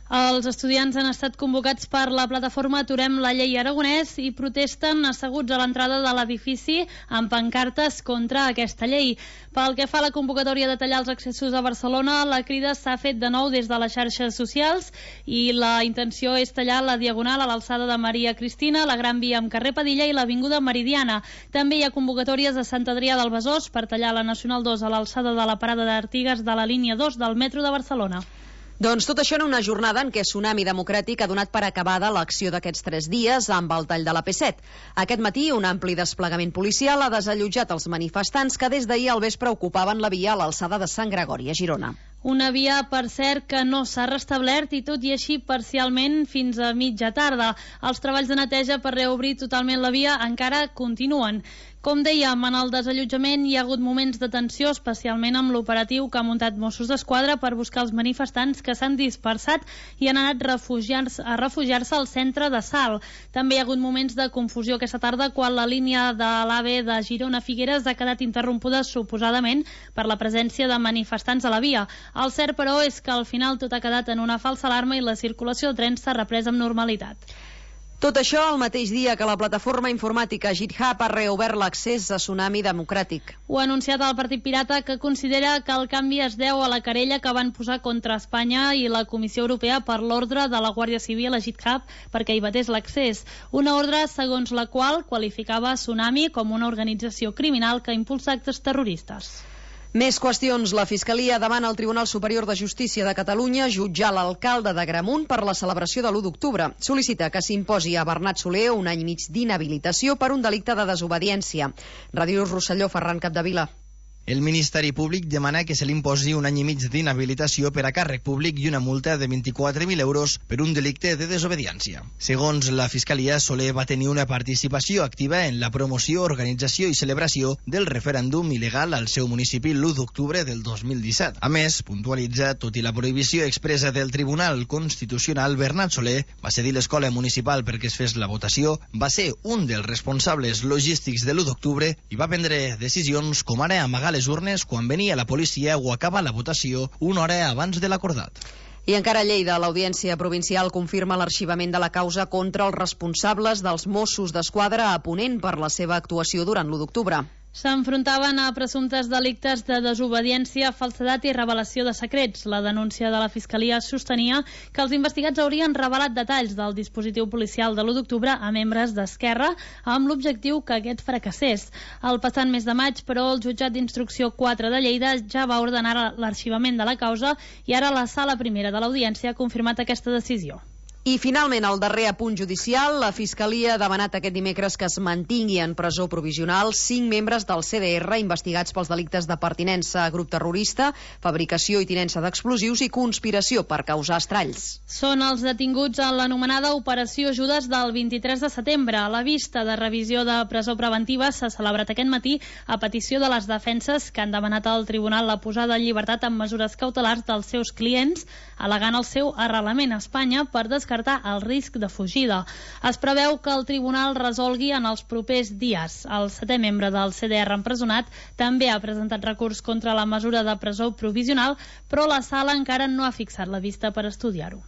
Els estudiants han estat convocats per la plataforma Aturem la llei aragonès i protesten asseguts a l'entrada de l'edifici amb pancartes contra aquesta llei. Pel que fa a la convocatòria de tallar els accessos a Barcelona, la crida s'ha fet de nou des de les xarxes socials i la intenció és tallar la diagonal a l'alçada de Maria Cristina, la Gran Via amb carrer Padilla i l'Avinguda Meridiana. També hi ha convocatòries a Sant Adrià del Besòs per tallar la Nacional dos a l'alçada de la parada d'Artigas de la línia dos del metro de Barcelona. Doncs tot això en una jornada en què Tsunami Democràtic ha donat per acabada l'acció d'aquests tres dies amb el tall de la P set. Aquest matí, un ampli desplegament policial ha desallotjat els manifestants que des d'ahir al vespre ocupaven la via a l'alçada de Sant Gregori, a Girona. Una via, per cert, que no s'ha restablert i tot i així parcialment fins a mitja tarda. Els treballs de neteja per reobrir totalment la via encara continuen. Com dèiem, en el desallotjament hi ha hagut moments de tensió, especialment amb l'operatiu que ha muntat Mossos d'Esquadra per buscar els manifestants que s'han dispersat i han anat refugiar-se a refugiar-se al centre de Salt. També hi ha hagut moments de confusió aquesta tarda quan la línia de l'AVE de Girona-Figueres ha quedat interrompuda suposadament per la presència de manifestants a la via. El cert, però, és que al final tot ha quedat en una falsa alarma i la circulació de trens s'ha reprès amb normalitat. Tot això el mateix dia que la plataforma informàtica GitHub ha reobert l'accés a Tsunami Democràtic. Ho ha anunciat el Partit Pirata, que considera que el canvi es deu a la querella que van posar contra Espanya i la Comissió Europea per l'ordre de la Guàrdia Civil a GitHub perquè hi batés l'accés. Una ordre segons la qual qualificava Tsunami com una organització criminal que impulsa actes terroristes. Més qüestions. La Fiscalia demana al Tribunal Superior de Justícia de Catalunya jutjar l'alcalde d'Agramunt per la celebració de l'u d'octubre. Sol·licita que s'imposi a Bernat Soler un any i mig d'inhabilitació per un delicte de desobediència. Ràdio Rosselló, Ferran Capdevila. El Ministeri Públic demana que se li imposi un any i mig d'inhabilitació per a càrrec públic i una multa de vint-i-quatre mil euros per un delicte de desobediència. Segons la Fiscalia, Soler va tenir una participació activa en la promoció, organització i celebració del referèndum il·legal al seu municipi l'u d'octubre del dos mil disset. A més, puntualitza, tot i la prohibició expressa del Tribunal Constitucional, Bernat Soler va cedir l'escola municipal perquè es fes la votació, va ser un dels responsables logístics de l'u d'octubre i va prendre decisions com ara amagar les urnes quan venia la policia o acabar la votació una hora abans de l'acordat. I encara a Lleida, l'Audiència Provincial confirma l'arxivament de la causa contra els responsables dels Mossos d'Esquadra a Ponent per la seva actuació durant l'u d'octubre. S'enfrontaven a presumptes delictes de desobediència, falsedat i revelació de secrets. La denúncia de la Fiscalia sostenia que els investigats haurien revelat detalls del dispositiu policial de l'u d'octubre a membres d'Esquerra amb l'objectiu que aquest fracassés. El passat mes de maig, però, el jutjat d'instrucció quatre de Lleida ja va ordenar l'arxivament de la causa i ara la sala primera de l'Audiència ha confirmat aquesta decisió. I finalment, el darrer apunt judicial, la Fiscalia ha demanat aquest dimecres que es mantingui en presó provisional cinc membres del C D R investigats pels delictes de pertinença a grup terrorista, fabricació i tinença d'explosius i conspiració per causar estralls. Són els detinguts en l'anomenada Operació Judes del vint-i-tres de setembre. La vista de revisió de presó preventiva s'ha celebrat aquest matí a petició de les defenses que han demanat al tribunal la posada en llibertat amb mesures cautelars dels seus clients, al·legant el seu arrelament a Espanya per descartar el risc de fugida. Es preveu que el tribunal resolgui en els propers dies. El setè membre del C D R empresonat també ha presentat recurs contra la mesura de presó provisional, però la sala encara no ha fixat la vista per estudiar-ho.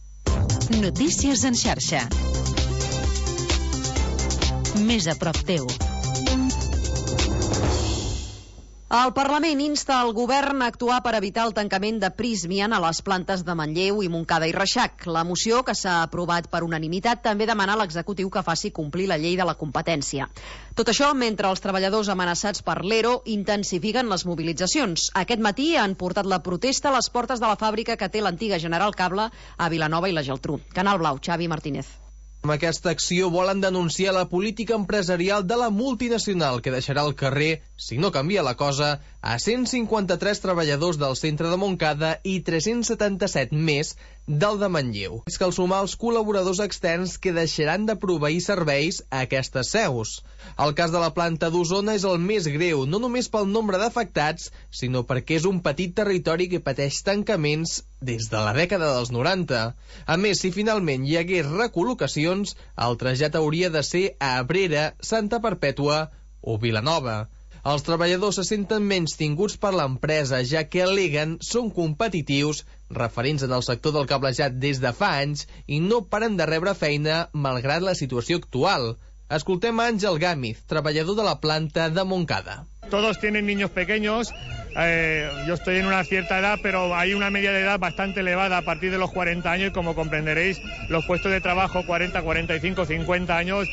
Notícies en xarxa. Més a prop teu. El Parlament insta el govern a actuar per evitar el tancament de Prysmian a les plantes de Manlleu i Montcada i Reixac. La moció, que s'ha aprovat per unanimitat, també demana a l'executiu que faci complir la llei de la competència. Tot això mentre els treballadors amenaçats per l'ERO intensifiquen les mobilitzacions. Aquest matí han portat la protesta a les portes de la fàbrica que té l'antiga General Cable a Vilanova i la Geltrú. Canal Blau, Xavi Martínez. Amb aquesta acció volen denunciar la política empresarial de la multinacional que deixarà al carrer, si no canvia la cosa, a cent cinquanta-tres treballadors del centre de Montcada i tres-cents setanta-set més del de Manlleu. És que al sumar els col·laboradors externs que deixaran de proveir serveis a aquestes seus. El cas de la planta d'Osona és el més greu, no només pel nombre d'afectats, sinó perquè és un petit territori que pateix tancaments des de la dècada dels noranta. A més, si finalment hi hagués recol·locacions, el trasllat hauria de ser a Abrera, Santa Perpètua o Vilanova. Els treballadors se senten menys tinguts per l'empresa, ja que al·leguen són competitius, referents en el sector del cablejat des de fa anys, i no paren de rebre feina malgrat la situació actual. Escoltem a Àngel Gámez, treballador de la planta de Montcada. Todos tienen niños pequeños, eh, yo estoy en una cierta edad, pero hay una media de edad bastante elevada a partir de los cuarenta años y como comprenderéis, los puestos de trabajo cuarenta, cuarenta y cinco, cincuenta años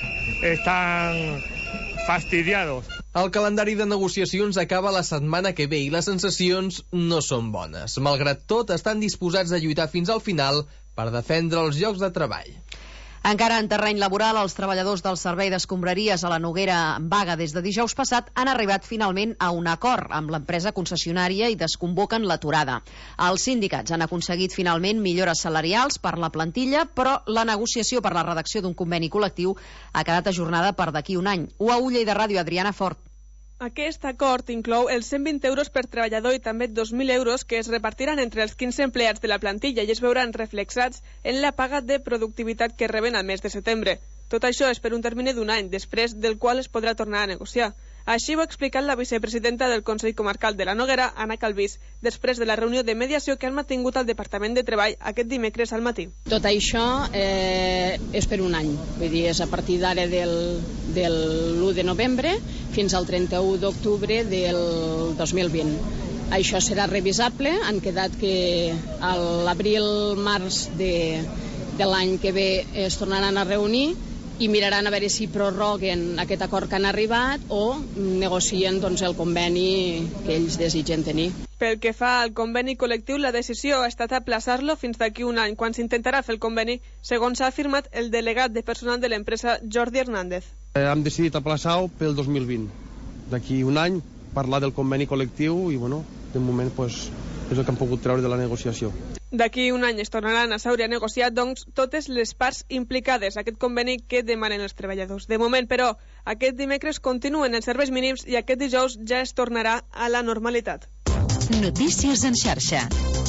están fastidiados. El calendari de negociacions acaba la setmana que ve i les sensacions no són bones. Malgrat tot, estan disposats a lluitar fins al final per defendre els llocs de treball. Encara en terreny laboral, els treballadors del servei d'escombraries a la Noguera en vaga des de dijous passat han arribat finalment a un acord amb l'empresa concessionària i desconvoquen l'aturada. Els sindicats han aconseguit finalment millores salarials per la plantilla, però la negociació per la redacció d'un conveni col·lectiu ha quedat ajornada per d'aquí un any. U A U Lleida Ràdio, Adriana Fort. Aquest acord inclou els cent vint euros per treballador i també dos mil euros que es repartiran entre els quinze empleats de la plantilla i es veuran reflexats en la paga de productivitat que reben al mes de setembre. Tot això és per un termini d'un any, després del qual es podrà tornar a negociar. Així ho ha explicat la vicepresidenta del Consell Comarcal de la Noguera, Anna Calvís, després de la reunió de mediació que han mantingut al Departament de Treball aquest dimecres al matí. Tot això eh, és per un any, vull dir, és a partir d'ara del, del l'u de novembre fins al trenta-u d'octubre del dos mil vint. Això serà revisable, han quedat que a l'abril-març de, de l'any que ve es tornaran a reunir i miraran a veure si prorroguen aquest acord que han arribat o negocien doncs, el conveni que ells desitgen tenir. Pel que fa al conveni col·lectiu, la decisió ha estat aplaçar-lo fins d'aquí un any, quan s'intentarà fer el conveni, segons ha afirmat el delegat de personal de l'empresa, Jordi Hernández. Eh, hem decidit aplaçar-ho pel dos mil vint. D'aquí un any, parlar del conveni col·lectiu i, bueno, de moment, pues, és el que hem pogut treure de la negociació. D'aquí un any es tornaran a seure a negociar, doncs, totes les parts implicades a aquest conveni que demanen els treballadors. De moment, però, aquest dimecres continuen els serveis mínims i aquest dijous ja es tornarà a la normalitat. Notícies en xarxa.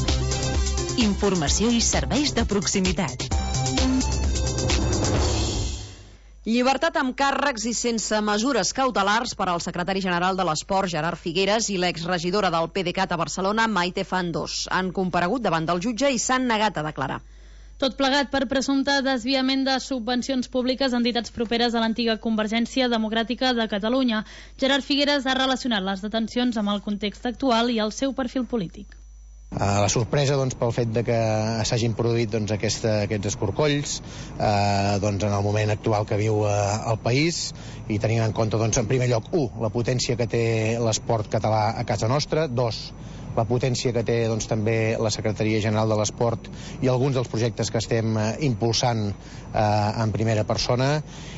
Informació i serveis de proximitat. Llibertat amb càrrecs i sense mesures cautelars per al secretari general de l'Esport, Gerard Figueras, i l'exregidora del P D C A T a Barcelona, Maite Fandos. Han comparegut davant del jutge i s'han negat a declarar. Tot plegat per presumpte desviament de subvencions públiques a entitats properes a l'antiga Convergència Democràtica de Catalunya. Gerard Figueras ha relacionat les detencions amb el context actual i el seu perfil polític. Uh, la sorpresa doncs, pel fet de que s'hagin produït doncs, aquesta, aquests escorcolls uh, doncs, en el moment actual que viu uh, el país i tenint en compte, doncs, en primer lloc, u, la potència que té l'esport català a casa nostra, dos, la potència que té doncs, també la Secretaria General de l'Esport i alguns dels projectes que estem uh, impulsant uh, en primera persona,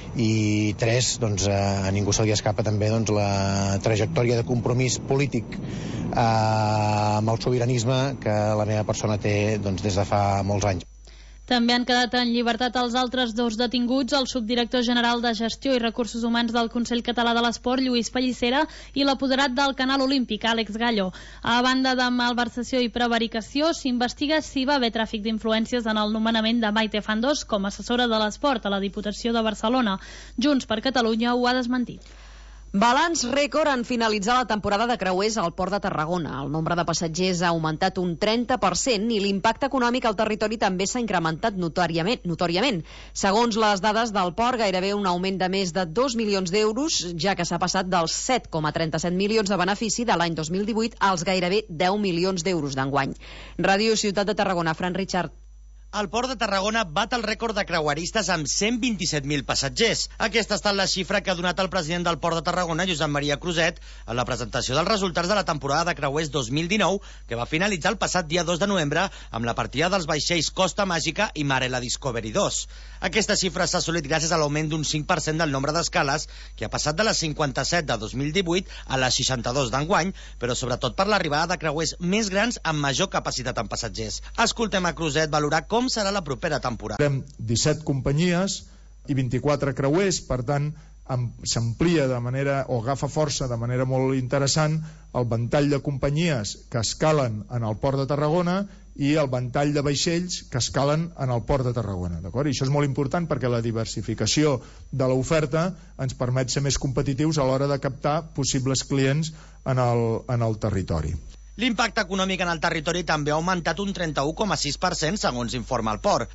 i tres, doncs, a ningú se li escapa també doncs, la trajectòria de compromís polític eh, amb el sobiranisme que la meva persona té doncs, des de fa molts anys. També han quedat en llibertat els altres dos detinguts, el subdirector general de Gestió i Recursos Humans del Consell Català de l'Esport, Lluís Pellicera, i l'apoderat del Canal Olímpic, Àlex Gallo. A banda de malversació i prevaricació, s'investiga si va haver tràfic d'influències en el nomenament de Maite Fandos com a assessora de l'Esport a la Diputació de Barcelona. Junts per Catalunya ho ha desmentit. Balanç rècord en finalitzar la temporada de creuers al Port de Tarragona. El nombre de passatgers ha augmentat un trenta per cent i l'impacte econòmic al territori també s'ha incrementat notòriament, notòriament. Segons les dades del port, gairebé un augment de més de dos milions d'euros, ja que s'ha passat dels set coma trenta-set milions de benefici de l'any dos mil divuit als gairebé deu milions d'euros d'enguany. Ràdio Ciutat de Tarragona, Fran Richard. El Port de Tarragona bat el rècord de creueristes amb cent vint-i-set mil passatgers. Aquesta ha estat la xifra que ha donat el president del Port de Tarragona, Josep Maria Cruzet, en la presentació dels resultats de la temporada de creuers dos mil dinou, que va finalitzar el passat dia dos de novembre amb la partida dels vaixells Costa Màgica i Marella Discovery dos. Aquesta xifra s'ha assolit gràcies a l'augment d'un cinc per cent del nombre d'escales, que ha passat de les cinquanta-set de dos mil divuit a les seixanta-dos d'enguany, però sobretot per l'arribada de creuers més grans amb major capacitat en passatgers. Escoltem a Cruzet valorar com serà la propera temporada. Tindrem disset companyies i vint-i-quatre creuers, per tant, s'amplia de manera, o agafa força de manera molt interessant, el ventall de companyies que escalen en el port de Tarragona i el ventall de vaixells que escalen en el port de Tarragona, d'acord? I això és molt important perquè la diversificació de l'oferta ens permet ser més competitius a l'hora de captar possibles clients en el, en el territori. L'impacte econòmic en el territori també ha augmentat un trenta-u coma sis per cent, segons informa el port.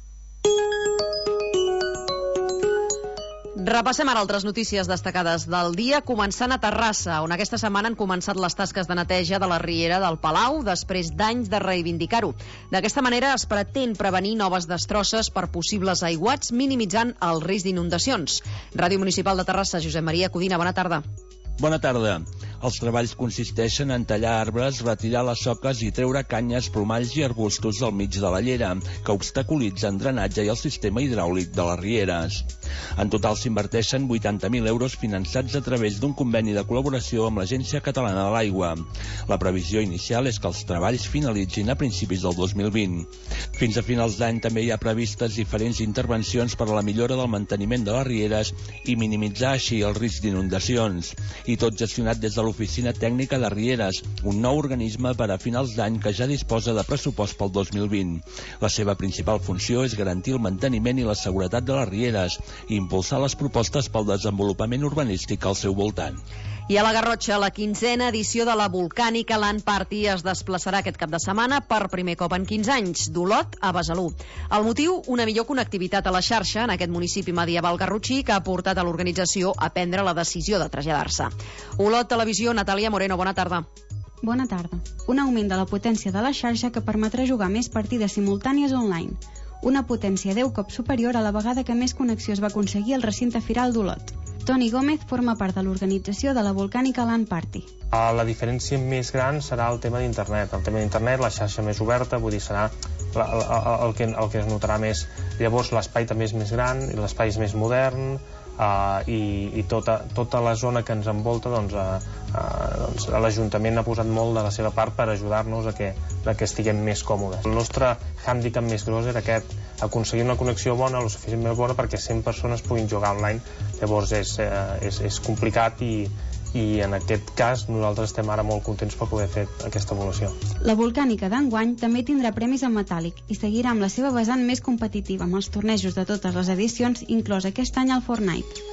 Repassem ara altres notícies destacades del dia, començant a Terrassa, on aquesta setmana han començat les tasques de neteja de la riera del Palau després d'anys de reivindicar-ho. D'aquesta manera es pretén prevenir noves destrosses per possibles aiguats, minimitzant el risc d'inundacions. Ràdio Municipal de Terrassa, Josep Maria Codina, bona tarda. Bona tarda. Els treballs consisteixen en tallar arbres, retirar les soques i treure canyes, plomalls i arbustos del mig de la llera, que obstaculitzen drenatge i el sistema hidràulic de les rieres. En total s'inverteixen vuitanta mil euros finançats a través d'un conveni de col·laboració amb l'Agència Catalana de l'Aigua. La previsió inicial és que els treballs finalitzin a principis del dos mil vint. Fins a finals d'any també hi ha previstes diferents intervencions per a la millora del manteniment de les rieres i minimitzar així el risc d'inundacions. I tot gestionat des de l'Oficina Tècnica de Rieres, un nou organisme per a finals d'any que ja disposa de pressupost pel dos mil vint. La seva principal funció és garantir el manteniment i la seguretat de les rieres i impulsar les propostes pel desenvolupament urbanístic al seu voltant. I a la Garrotxa, la quinzena edició de la Volcànica Land Party es desplaçarà aquest cap de setmana per primer cop en quinze anys, d'Olot a Besalú. El motiu, una millor connectivitat a la xarxa en aquest municipi medieval garrotxí que ha portat a l'organització a prendre la decisió de traslladar-se. Olot Televisió, Natàlia Moreno, bona tarda. Bona tarda. Un augment de la potència de la xarxa que permetrà jugar més partides simultànies online. Una potència deu cops superior a la vegada que més connexió es va aconseguir al recinte firal d'Olot. Toni Gómez forma part de l'organització de la Volcànica Land Party. La diferència més gran serà el tema d'internet. El tema d'internet, la xarxa més oberta, vull dir, serà el, el, el, que, el que es notarà més. Llavors l'espai també és més gran, l'espai és més modern, Uh, i, i tota, tota la zona que ens envolta, doncs, uh, uh, doncs l'Ajuntament ha posat molt de la seva part per ajudar-nos a que, a que estiguem més còmodes. El nostre hàndicap més gros era aquest, aconseguir una connexió bona, lo suficientment bona perquè cent persones puguin jugar online. Llavors és, uh, és, és complicat i, i en aquest cas nosaltres estem ara molt contents per poder fer aquesta evolució. La Volcànica d'enguany també tindrà premis en metàl·lic i seguirà amb la seva vessant més competitiva amb els tornejos de totes les edicions, inclòs aquest any al Fortnite.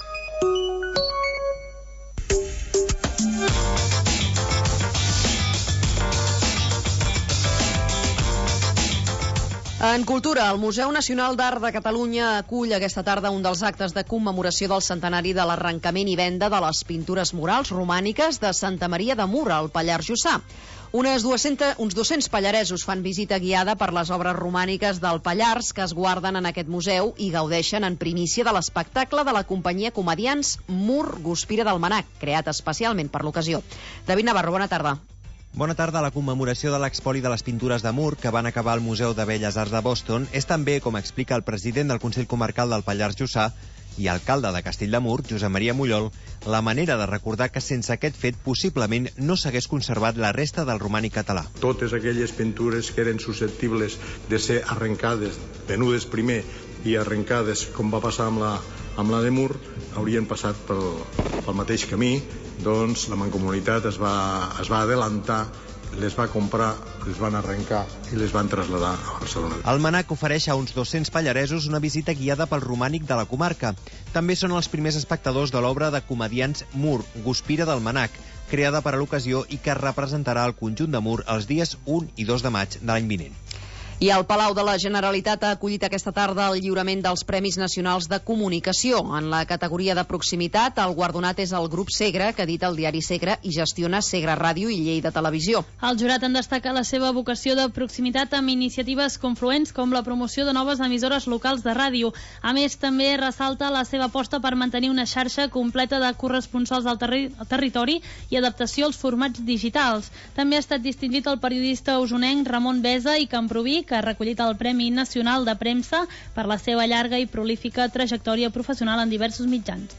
En cultura, el Museu Nacional d'Art de Catalunya acull aquesta tarda un dels actes de commemoració del centenari de l'arrencament i venda de les pintures murals romàniques de Santa Maria de Mur, al Pallars Jussà. Unes dues-centes, uns dos-cents pallaresos fan visita guiada per les obres romàniques del Pallars que es guarden en aquest museu i gaudeixen en primícia de l'espectacle de la companyia comedians Mur Guspira d'Almanac, creat especialment per l'ocasió. David Navarro, bona tarda. Bona tarda. La commemoració de l'expoli de les pintures de Mur, que van acabar al Museu de Belles Arts de Boston, és també, com explica el president del Consell Comarcal del Pallars Jussà i alcalde de Castell de Mur, Josep Maria Mullol, la manera de recordar que sense aquest fet possiblement no s'hagués conservat la resta del romànic català. Totes aquelles pintures que eren susceptibles de ser arrencades, venudes primer i arrencades, com va passar amb la, amb la de Mur, haurien passat pel, pel mateix camí. Doncs la Mancomunitat es va, es va adelantar, les va comprar, les van arrencar i les van traslladar a Barcelona. El Manac ofereix a uns dos-cents pallaresos una visita guiada pel romànic de la comarca. També són els primers espectadors de l'obra de comedians Mur, Guspira d'Almanac, creada per a l'ocasió i que representarà el conjunt de Mur els dies u i dos de maig de l'any vinent. I el Palau de la Generalitat ha acollit aquesta tarda el lliurament dels Premis Nacionals de Comunicació. En la categoria de proximitat, el guardonat és el grup Segre, que edita el diari Segre i gestiona Segre Ràdio i Lleida Televisió. El jurat en destaca la seva vocació de proximitat amb iniciatives confluents com la promoció de noves emissores locals de ràdio. A més, també ressalta la seva aposta per mantenir una xarxa completa de corresponsals al terri territori i adaptació als formats digitals. També ha estat distingit el periodista usonenc Ramon Besa i Camproví, que ha recollit el Premi Nacional de Premsa per la seva llarga i prolífica trajectòria professional en diversos mitjans.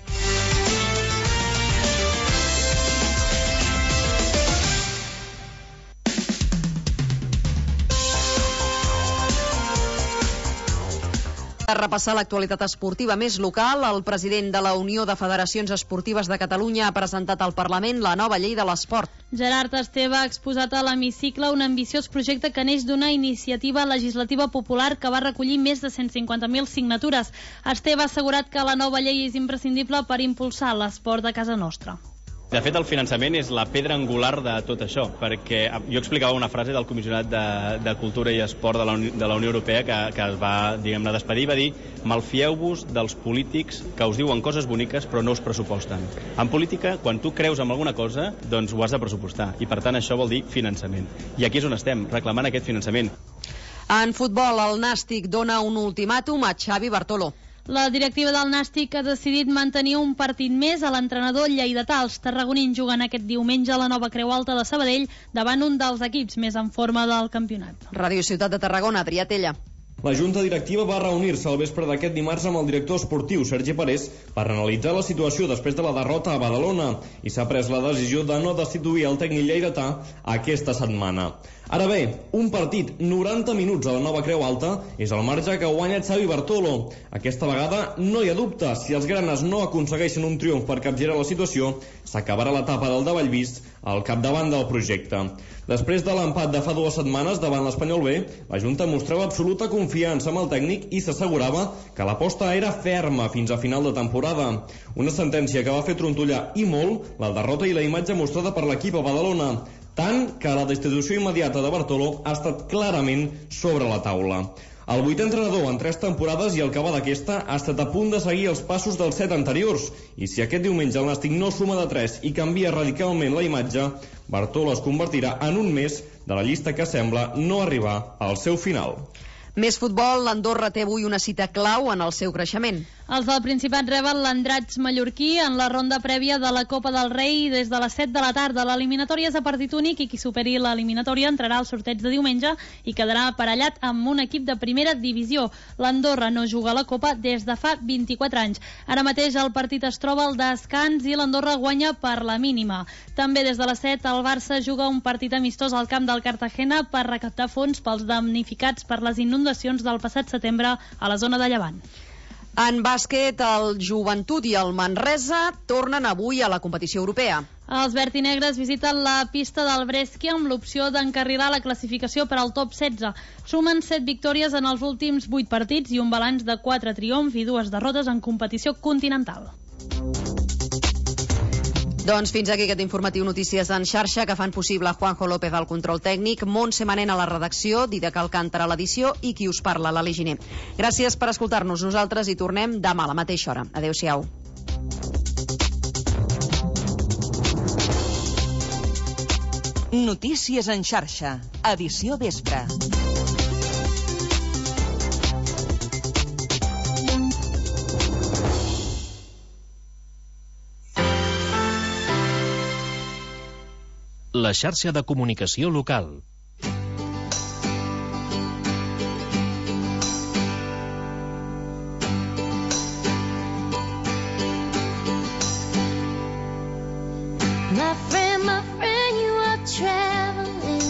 de repassar l'actualitat esportiva més local, el president de la Unió de Federacions Esportives de Catalunya ha presentat al Parlament la nova llei de l'esport. Gerard Esteve ha exposat a l'hemicicle un ambiciós projecte que neix d'una iniciativa legislativa popular que va recollir més de cent cinquanta mil signatures. Esteve ha assegurat que la nova llei és imprescindible per impulsar l'esport de casa nostra. De fet, el finançament és la pedra angular de tot això, perquè jo explicava una frase del comissionat de, de Cultura i Esport de la, Uni, de la Unió Europea que, que es va, diguem-ne, despedir, va dir: malfieu-vos dels polítics que us diuen coses boniques però no us pressuposten. En política, quan tu creus en alguna cosa, doncs ho has de pressupostar, i per tant això vol dir finançament. I aquí és on estem, reclamant aquest finançament. En futbol, el Nàstic dona un ultimàtum a Xavi Bartolo. La directiva del Nàstic ha decidit mantenir un partit més a l'entrenador lleidatà. Els tarragonins juguen aquest diumenge a la nova Creu Alta de Sabadell davant un dels equips més en forma del campionat. Ràdio Ciutat de Tarragona, Adrià Tella. La Junta Directiva va reunir-se al vespre d'aquest dimarts amb el director esportiu, Sergi Parés, per analitzar la situació després de la derrota a Badalona, i s'ha pres la decisió de no destituir el tècnic lleidatà aquesta setmana. Ara bé, un partit noranta minuts a la nova Creu Alta és el marge que guanya Xavi Bartolo. Aquesta vegada no hi ha dubte, si els granes no aconsegueixen un triomf per capgirar la situació, s'acabarà l'etapa del davall vist al capdavant del projecte. Després de l'empat de fa dues setmanes davant l'Espanyol B, la Junta mostrava absoluta confiança amb el tècnic i s'assegurava que l'aposta era ferma fins a final de temporada. Una sentència que va fer trontollar i molt la derrota i la imatge mostrada per l'equip a Badalona, tant que la destitució immediata de Bartolo ha estat clarament sobre la taula. El vuitè entrenador en tres temporades i el que va d'aquesta ha estat a punt de seguir els passos dels set anteriors, i si aquest diumenge el Nàstic no suma de tres i canvia radicalment la imatge, Bartolo es convertirà en un més de la llista que sembla no arribar al seu final. Més futbol, l'Andorra té avui una cita clau en el seu creixement. Els del Principat reben l'Andratx mallorquí en la ronda prèvia de la Copa del Rei des de les set de la tarda. L'eliminatòria és a partit únic i qui superi l'eliminatòria entrarà al sorteig de diumenge i quedarà aparellat amb un equip de primera divisió. L'Andorra no juga a la Copa des de fa vint-i-quatre anys. Ara mateix el partit es troba al descans i l'Andorra guanya per la mínima. També des de les set el Barça juga un partit amistós al camp del Cartagena per recaptar fons pels damnificats per les inundacions del passat setembre a la zona de Llevant. En bàsquet, el Joventut i el Manresa tornen avui a la competició europea. Els vertinegres visiten la pista del Brescia amb l'opció d'encarrilar la classificació per al top setze. Sumen set victòries en els últims vuit partits i un balanç de quatre triomfs i dues derrotes en competició continental. Doncs fins aquí aquest informatiu Notícies en xarxa que fan possible Juanjo López al control tècnic, Montse Manent a la redacció, Didac Alcántara a l'edició i qui us parla, l'Ali Giner. Gràcies per escoltar-nos. Nosaltres hi tornem demà a la mateixa hora. Adéu-siau. Notícies en xarxa, edició vespre. La xarxa de comunicació local. My friend, my friend, you are traveling.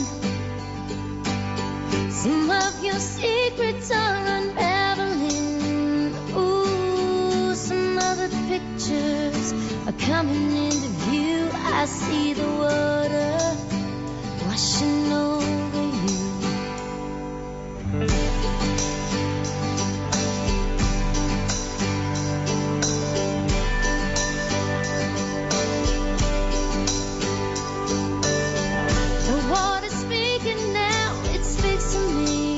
Some of your secrets are unraveling. Ooh, some other pictures are coming into view. I see the water washing over you. The water's speaking now, it speaks to me.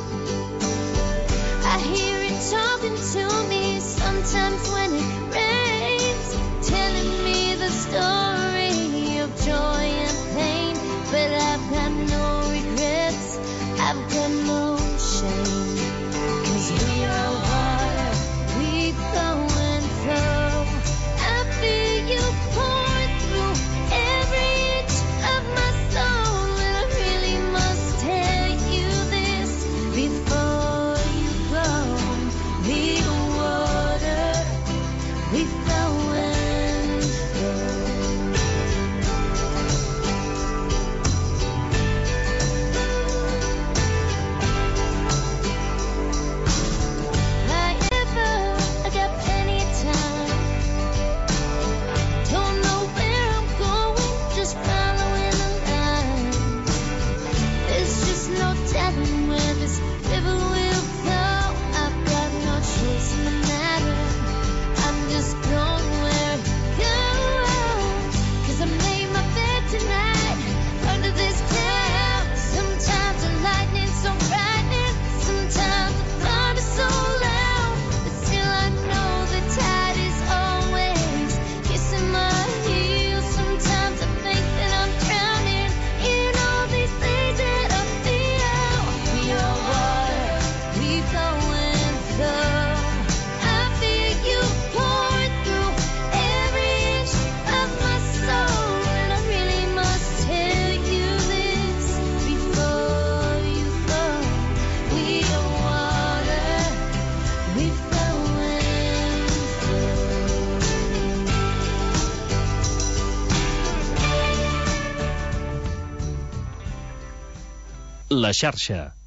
I hear it talking to me sometimes when it rains, telling me the story of joy and pain. But I've got no regrets, I've got no shame, 'cause we are water, we flow and flow. I feel you pour through every inch of my soul, and I really must tell you this before you go. We are water, we flow and flow. this river will flow. I've got no choice in the matter. I'm just going where it goes. 'Cause I made my bed tonight under this cloud. Sometimes the lightning's so frightening, sometimes the thunder's so loud, but still I know the tide is always kissing my heels. Sometimes I think that I'm drowning in all these things that I feel. We are water, we flow and flow. I feel you pouring through every inch of my soul, and I really must tell you this before you go. We are water, we flow and flow. La xarxa.